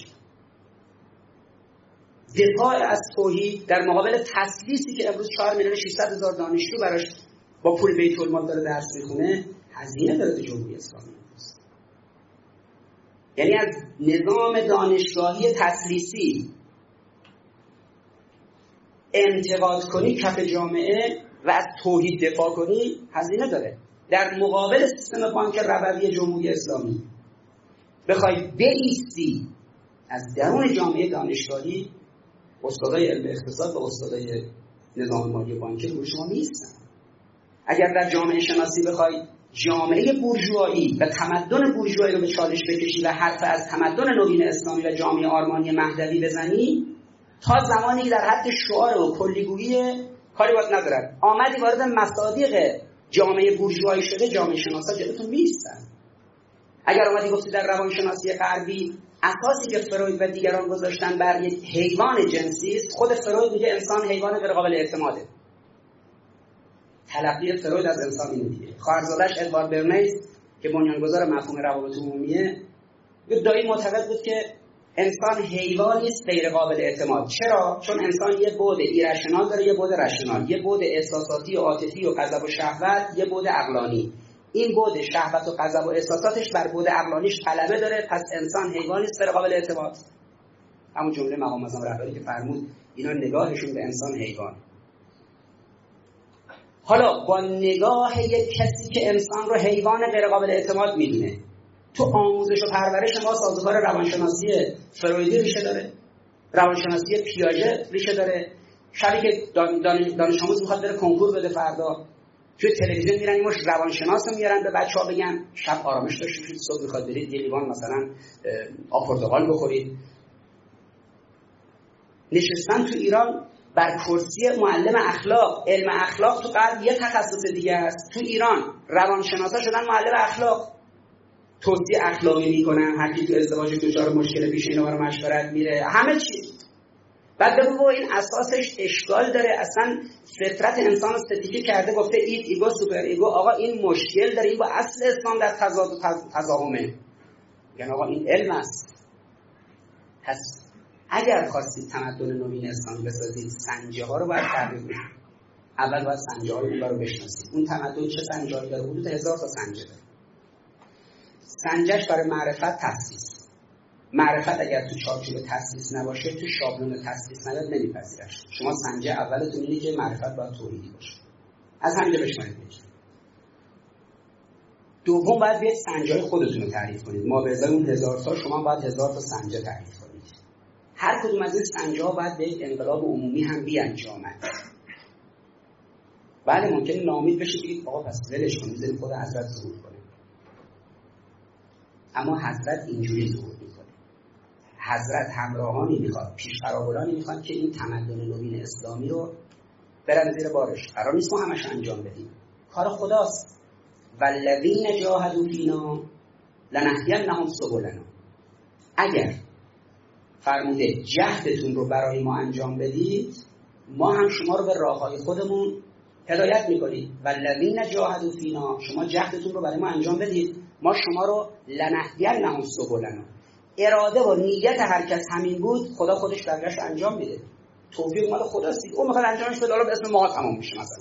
S1: دفاع از توحید در مقابل تسلیسی که امروز چهار میلیون و ششصد هزار دانشجو براش با پول بیت المال داره درس میخونه، هزینه داره به جمهوری اسلامی. یعنی از نظام دانشگاهی تسلیسی انتقاد کنی کف جامعه و از توحید دفاع کنی، هزینه داره. در مقابل سیستم بانک ربوی جمهوری اسلامی بخوای بایستی از درون جامعه دانشگاهی، استادای علم اقتصاد و استادای نظام مالی بانکی رو شما نیستن. اگر در جامعه شناسی بخوای جامعه بورژوایی و تمدن بورژوایی رو به چالش بکشی و حرف از تمدن نوین اسلامی و جامعه آرمانی مهدوی بزنی، تا زمانی که در حد شعار و کلیگویی کاری باید ندارد. آمدی وارد مصادیق جامعه بورژوایی شده، جامعه شناسا جلوتون میستن. اگر آمدی گفتی در روانشناسی غربی اساسی که فروید و دیگران گذاشتن بر یک حیوان جنسی است، خود فروید میگه انسان حیوان غیر قابل اعتماده. تلقی فروید از انسان اینو دیگه. خواهرزاده‌اش ادوارد برنیز که بنیانگذار مفهوم روابط عمومیه، یه دایی معتقد بود که انسان حیوانی است غیر قابل اعتماد. چرا؟ چون انسان یه بعد ایرشنال داره، یه بعد رشنال، یه بعد احساساتی و عاطفی و غضب و شهوت، یه بعد عقلانی. این بعد شهوت و غضب و احساساتش بر بعد عقلانیش غلبه داره، پس انسان حیوانی است غیر قابل اعتماد. همون جمله مقام معظم رهبری که فرمود اینا نگاهشون به انسان حیوان. حالا با نگاه یک کسی که انسان رو حیوان غیر قابل اعتماد میدونه، تو آموزش و پرورش ما سازوکار روانشناسی فرویدی ریشه داره، روانشناسی پیاژه ریشه داره. شبی که دانش آموز میخواد بره کنکور بده فردا، توی تلویزیون میرن اینوش روانشناس رو میارن به بچه‌ها بگن شب آرامش داشته باشید، صبح میخواد برید یه لیوان مثلا آب پرتقال بخورید. نشستن تو ایران بر کرسی معلم اخلاق. علم اخلاق تو غرب یه تخصص دیگه است، تو ایران روانشناسا شدن معلم اخلاق. توصیه اخلاقی میکنن، هر کی تو ازدواج دچار مشکل پیش اینا رو مشورت میره، همه چی. بعد بگو این اساسش اشکال داره، اصلا فطرت انسان رو ستیکه کرده، گفته اید ایگو سوپر ایگو. آقا این مشکل داره، این با اصل اسلام در تضاد و تضاهمه. یعنی آقا این علم است. پس اگر خواستید تمدن نوین اسلامی بسازید سنجه ها رو باید تغییر بدید. اول باید سنجه های اون رو بشناسید. اون تمدن چه سنجه‌ای داره؟ حدود هزار تا سنجه داره. سنجش برای معرفت تخصیص. معرفت اگر تو چارچوب تخصیص نباشه، تو شابلون تخصیص نیاد، نمیپذیرش. شما سنجه اولتون اینه که معرفت باید توحیدی باشه. از همینجا بشمارید. دوم باید بیاید سنجه‌های خودتون رو تعریف کنید. ما به ازای اون هزار تا شما باید هزار تا سنجه تعریف کنید. هر کدوم از این سنجه‌ها باید به یک انقلاب عمومی هم بیانجامد. بله ممکنه ناامید بشید بگید آقا پس ولش کنید بذارید خود حضرت ظهور کنه. اما حضرت اینجوری ظهور میکنه. حضرت همراهانی میخواد، پیشقراولانی میخواد که این تمدن نوین اسلامی رو برن زیر بارش. قرار نیست ما همش انجام بدیم. کار خداست. والذین جاهدوا فینا لنهدینهم سبلنا. اگر فرموده جهدتون رو برای ما انجام بدید، ما هم شما رو به راههای خودمون هدایت میکنید. والذین جاهدوا فینا، شما جهدتون رو برای ما انجام بدید، ما شما رو لنهدینهم سبلنا. اراده و نیت هر کس همین بود، خدا خودش درگاش انجام میده. توفیق مال خداست. اون میخواد انجامش بده، به اسم ما تمام میشه. مثلا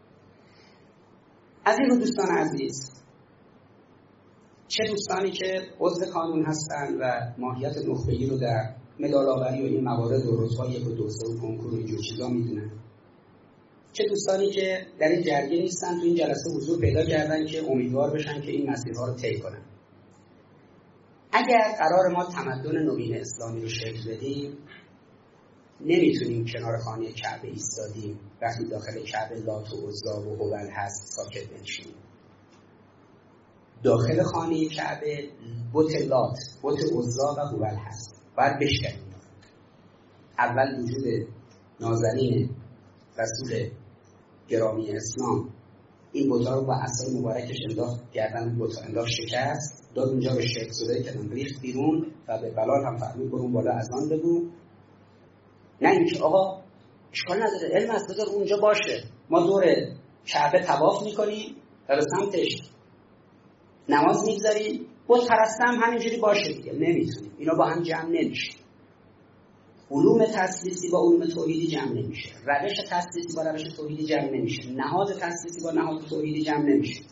S1: از این رو دوستان عزیز، چه دوستانی که عضو کانون هستن و ماهیت نخبگی رو در مدال‌آوری و این موارد و رتبه‌های یک و دو سه و کنکور و اینجور چیزا میدونن، چه دوستانی که در این جرگه نیستن تو این جلسه حضور پیدا کردن که امیدوار بشن که این مسیرها رو طی کنن. اگر قرار ما تمدن نوین اسلامی رو شکل بدیم، نمیتونیم کنار خانه کعبه ایستادیم وقتی داخل کعبه لات و عزا و هبل هست ساکت بنشینیم. داخل خانه کعبه بت لات، بت عزا و هبل هست، باید بشکنیم. اول وجود نازنین رسول گرامی اسلام این بت‌ها رو با عصای مبارکش انداخت گردن بت‌ها، انداخت شکست، داد اونجا به شیخ زوده که ریخت بیرون و به بلال هم فرمود برون بالا از آن بگو. نه اینکه آقا اشکال نداره، علم از بذار اونجا باشه، ما دور کعبه طواف میکنیم و به سمتش نماز میگذاریم، بت پرست هم همینجوری باشه دیگه. نمیتونیم، اینا با هم جمع نمیشه. علوم تثلیثی با علوم توحیدی جمع نمیشه، روش تثلیثی با روش توحیدی جمع نمیشه، نهاد تثلیثی با نهاد توحیدی جمع نمیشه.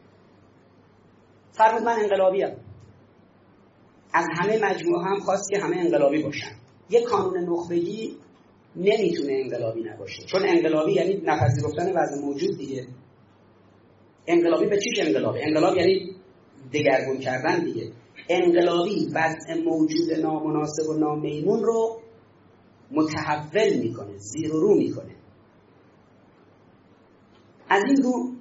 S1: فرمود من انقلابیم، از همه مجموعه هم خواست که همه انقلابی باشن. یک کانون نخبگی نمیتونه انقلابی نباشه، چون انقلابی یعنی نپذیرفتن وضع موجود دیگه. انقلابی به چیش انقلابی؟ انقلاب یعنی دگرگون کردن دیگه. انقلابی وضع موجود نامناسب و نامیمون رو متحول میکنه، زیر و رو میکنه. از این رو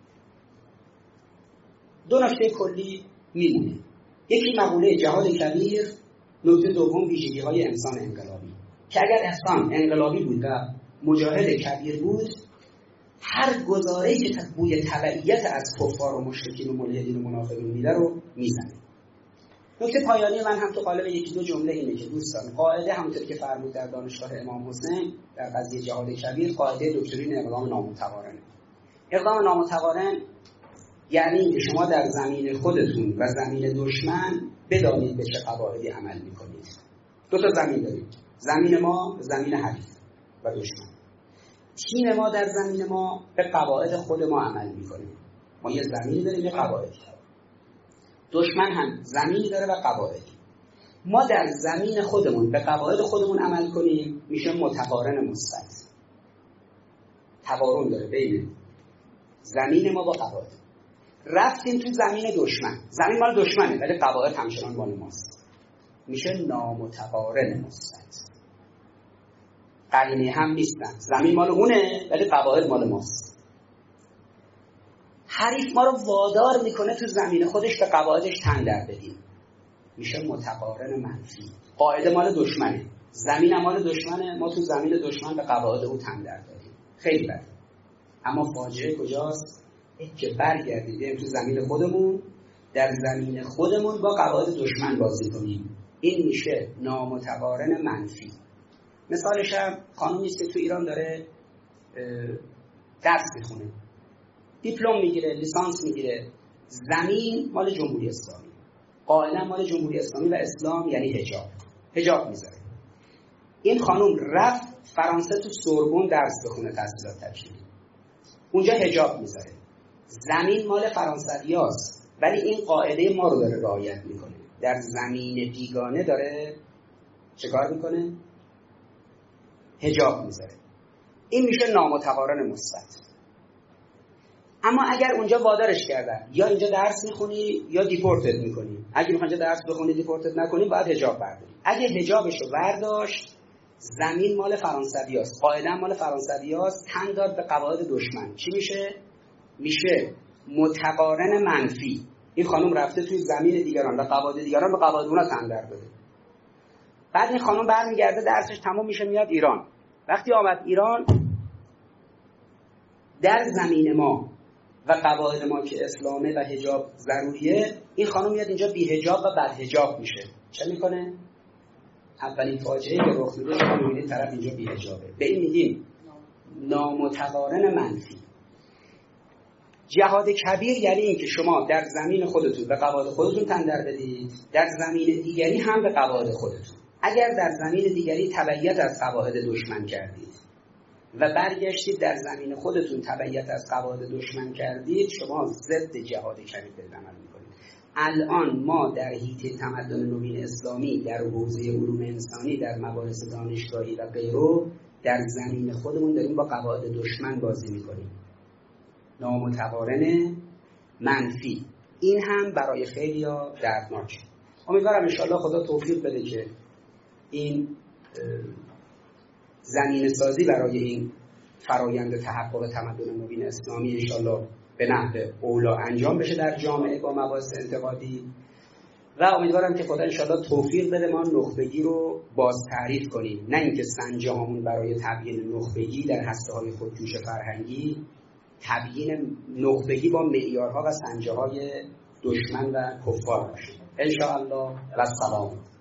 S1: دو نکته کلی میمونه. یکی مقوله جهاد کبیر، نکته دوم ویژگی های انسان انقلابی، که اگر انسان انقلابی بود و مجاهد کبیر بود، هر گزاره‌ای که بوی تبعیت از کفار و مشرکین و ملحدین و منافقین میده رو میزنه. نکته پایانی من هم تو قالب یکی دو جمله اینه که دوستان، قاعده همونطوری که فرمود در دانشگاه امام حسین در قضیه جهاد کبیر، قاعده دکترین اقدام نامتقارن. اقدام نامتقارن یعنی که شما در زمین خودتون و زمین دشمن بدانید به چه قواعدی عمل میکنید. دو تا زمین دارید، زمین ما، زمین حریف و دشمن. تیم ما در زمین ما به قواعد خود ما عمل میکنه. ما یه زمینی داریم، یه قواعدی. دشمن هم زمینی داره و قواعدی. ما در زمین خودمون به قواعد خودمون عمل کنیم، میشه متقارن مثبت. تقارن داره بین زمین ما با قواعد. رفتیم تو زمین دشمن، زمین مال دشمنه ولی قواعد همچنان مال ماست، میشه نامتقارن مثبت. قرینه هم نیستن، زمین مال اونه ولی قواعد مال ماست. حریف ما رو وادار میکنه تو زمین خودش به قواعدش تن در بدیم، میشه متقارن منفی. قاعده مال دشمنه، زمین مال دشمنه، ما تو زمین دشمن به قواعد او تن در دادیم. خیلی بده. اما فاجعه کجاست؟ که برگردیم تو زمین خودمون، در زمین خودمون با قواعد دشمن بازی کنیم. این میشه نامتقارن منفی. مثالش هم خانومی است که تو ایران داره درس میخونه، دیپلم میگیره، لیسانس میگیره، زمین مال جمهوری اسلامی، قائلا مال جمهوری اسلامی و اسلام یعنی حجاب، حجاب میذاره. این خانم رفت فرانسه تو سوربن درس بخونه، تحصیلات تکمیلی. اونجا حجاب میذاره. زمین مال فرانسویاست ولی این قاعده ما رو داره رعایت میکنه. در زمین بیگانه داره چه کار میکنه؟ حجاب میذاره. این میشه نامتقارن مثبت. اما اگر اونجا وادارش کردن یا اینجا درس میخونی یا دیپورتت میکنی، اگه میخوای اینجا درس بخونی دیپورتت نکنی باید حجاب برداری. اگه حجابش رو برداشت، زمین مال فرانسویاست، قاعده مال فرانسویاست، تن داد به قواعد دشمن، چی میشه؟ میشه متقارن منفی. این خانم رفته توی زمین دیگران و قواعد دیگران به قواعد اونا تن در داده. بعد این خانم برمیگرده درسش تموم میشه میاد ایران. وقتی آمد ایران در زمین ما و قواعد ما که اسلامه و حجاب ضروریه، این خانم میاد اینجا بی حجاب و بد حجاب میشه. چه میکنه؟ اولین فاجعه‌ای که رخ میده شما میبینید طرف اینجا بی حجابه. به این میگیم نامتقارن منفی. جهاد کبیر یعنی این که شما در زمین خودتون به قواعد خودتون تن در بدید، در زمین دیگری هم به قواعد خودتون. اگر در زمین دیگری تبعیت از قواعد دشمن کردید و برگشتید در زمین خودتون تبعیت از قواعد دشمن کردید، شما ضد جهاد کبیر به عمل میکنید. الان ما در حیطه تمدن نوین اسلامی، در حوزه علوم انسانی، در مباحث دانشگاهی و غیره، در زمین خودمون داریم با قواعد دشمن بازی میکنیم. نامتقارن منفی. این هم برای خیلی‌ها دردناکه. امیدوارم انشاءالله خدا توفیق بده که این زمین سازی برای این فرایند تحقق تمدن نوین اسلامی انشاءالله به نحو اولا انجام بشه در جامعه با مباحث انتقادی، و امیدوارم که خدا انشاءالله توفیق بده ما نخبگی رو باز تعریف کنیم، نه اینکه سنجه هامون برای تبیین نخبگی در هسته‌های خودجوش فرهنگی تبیین نخبگی با معیارها و سنجه های دشمن و کفار باشه. انشاءالله و السلام.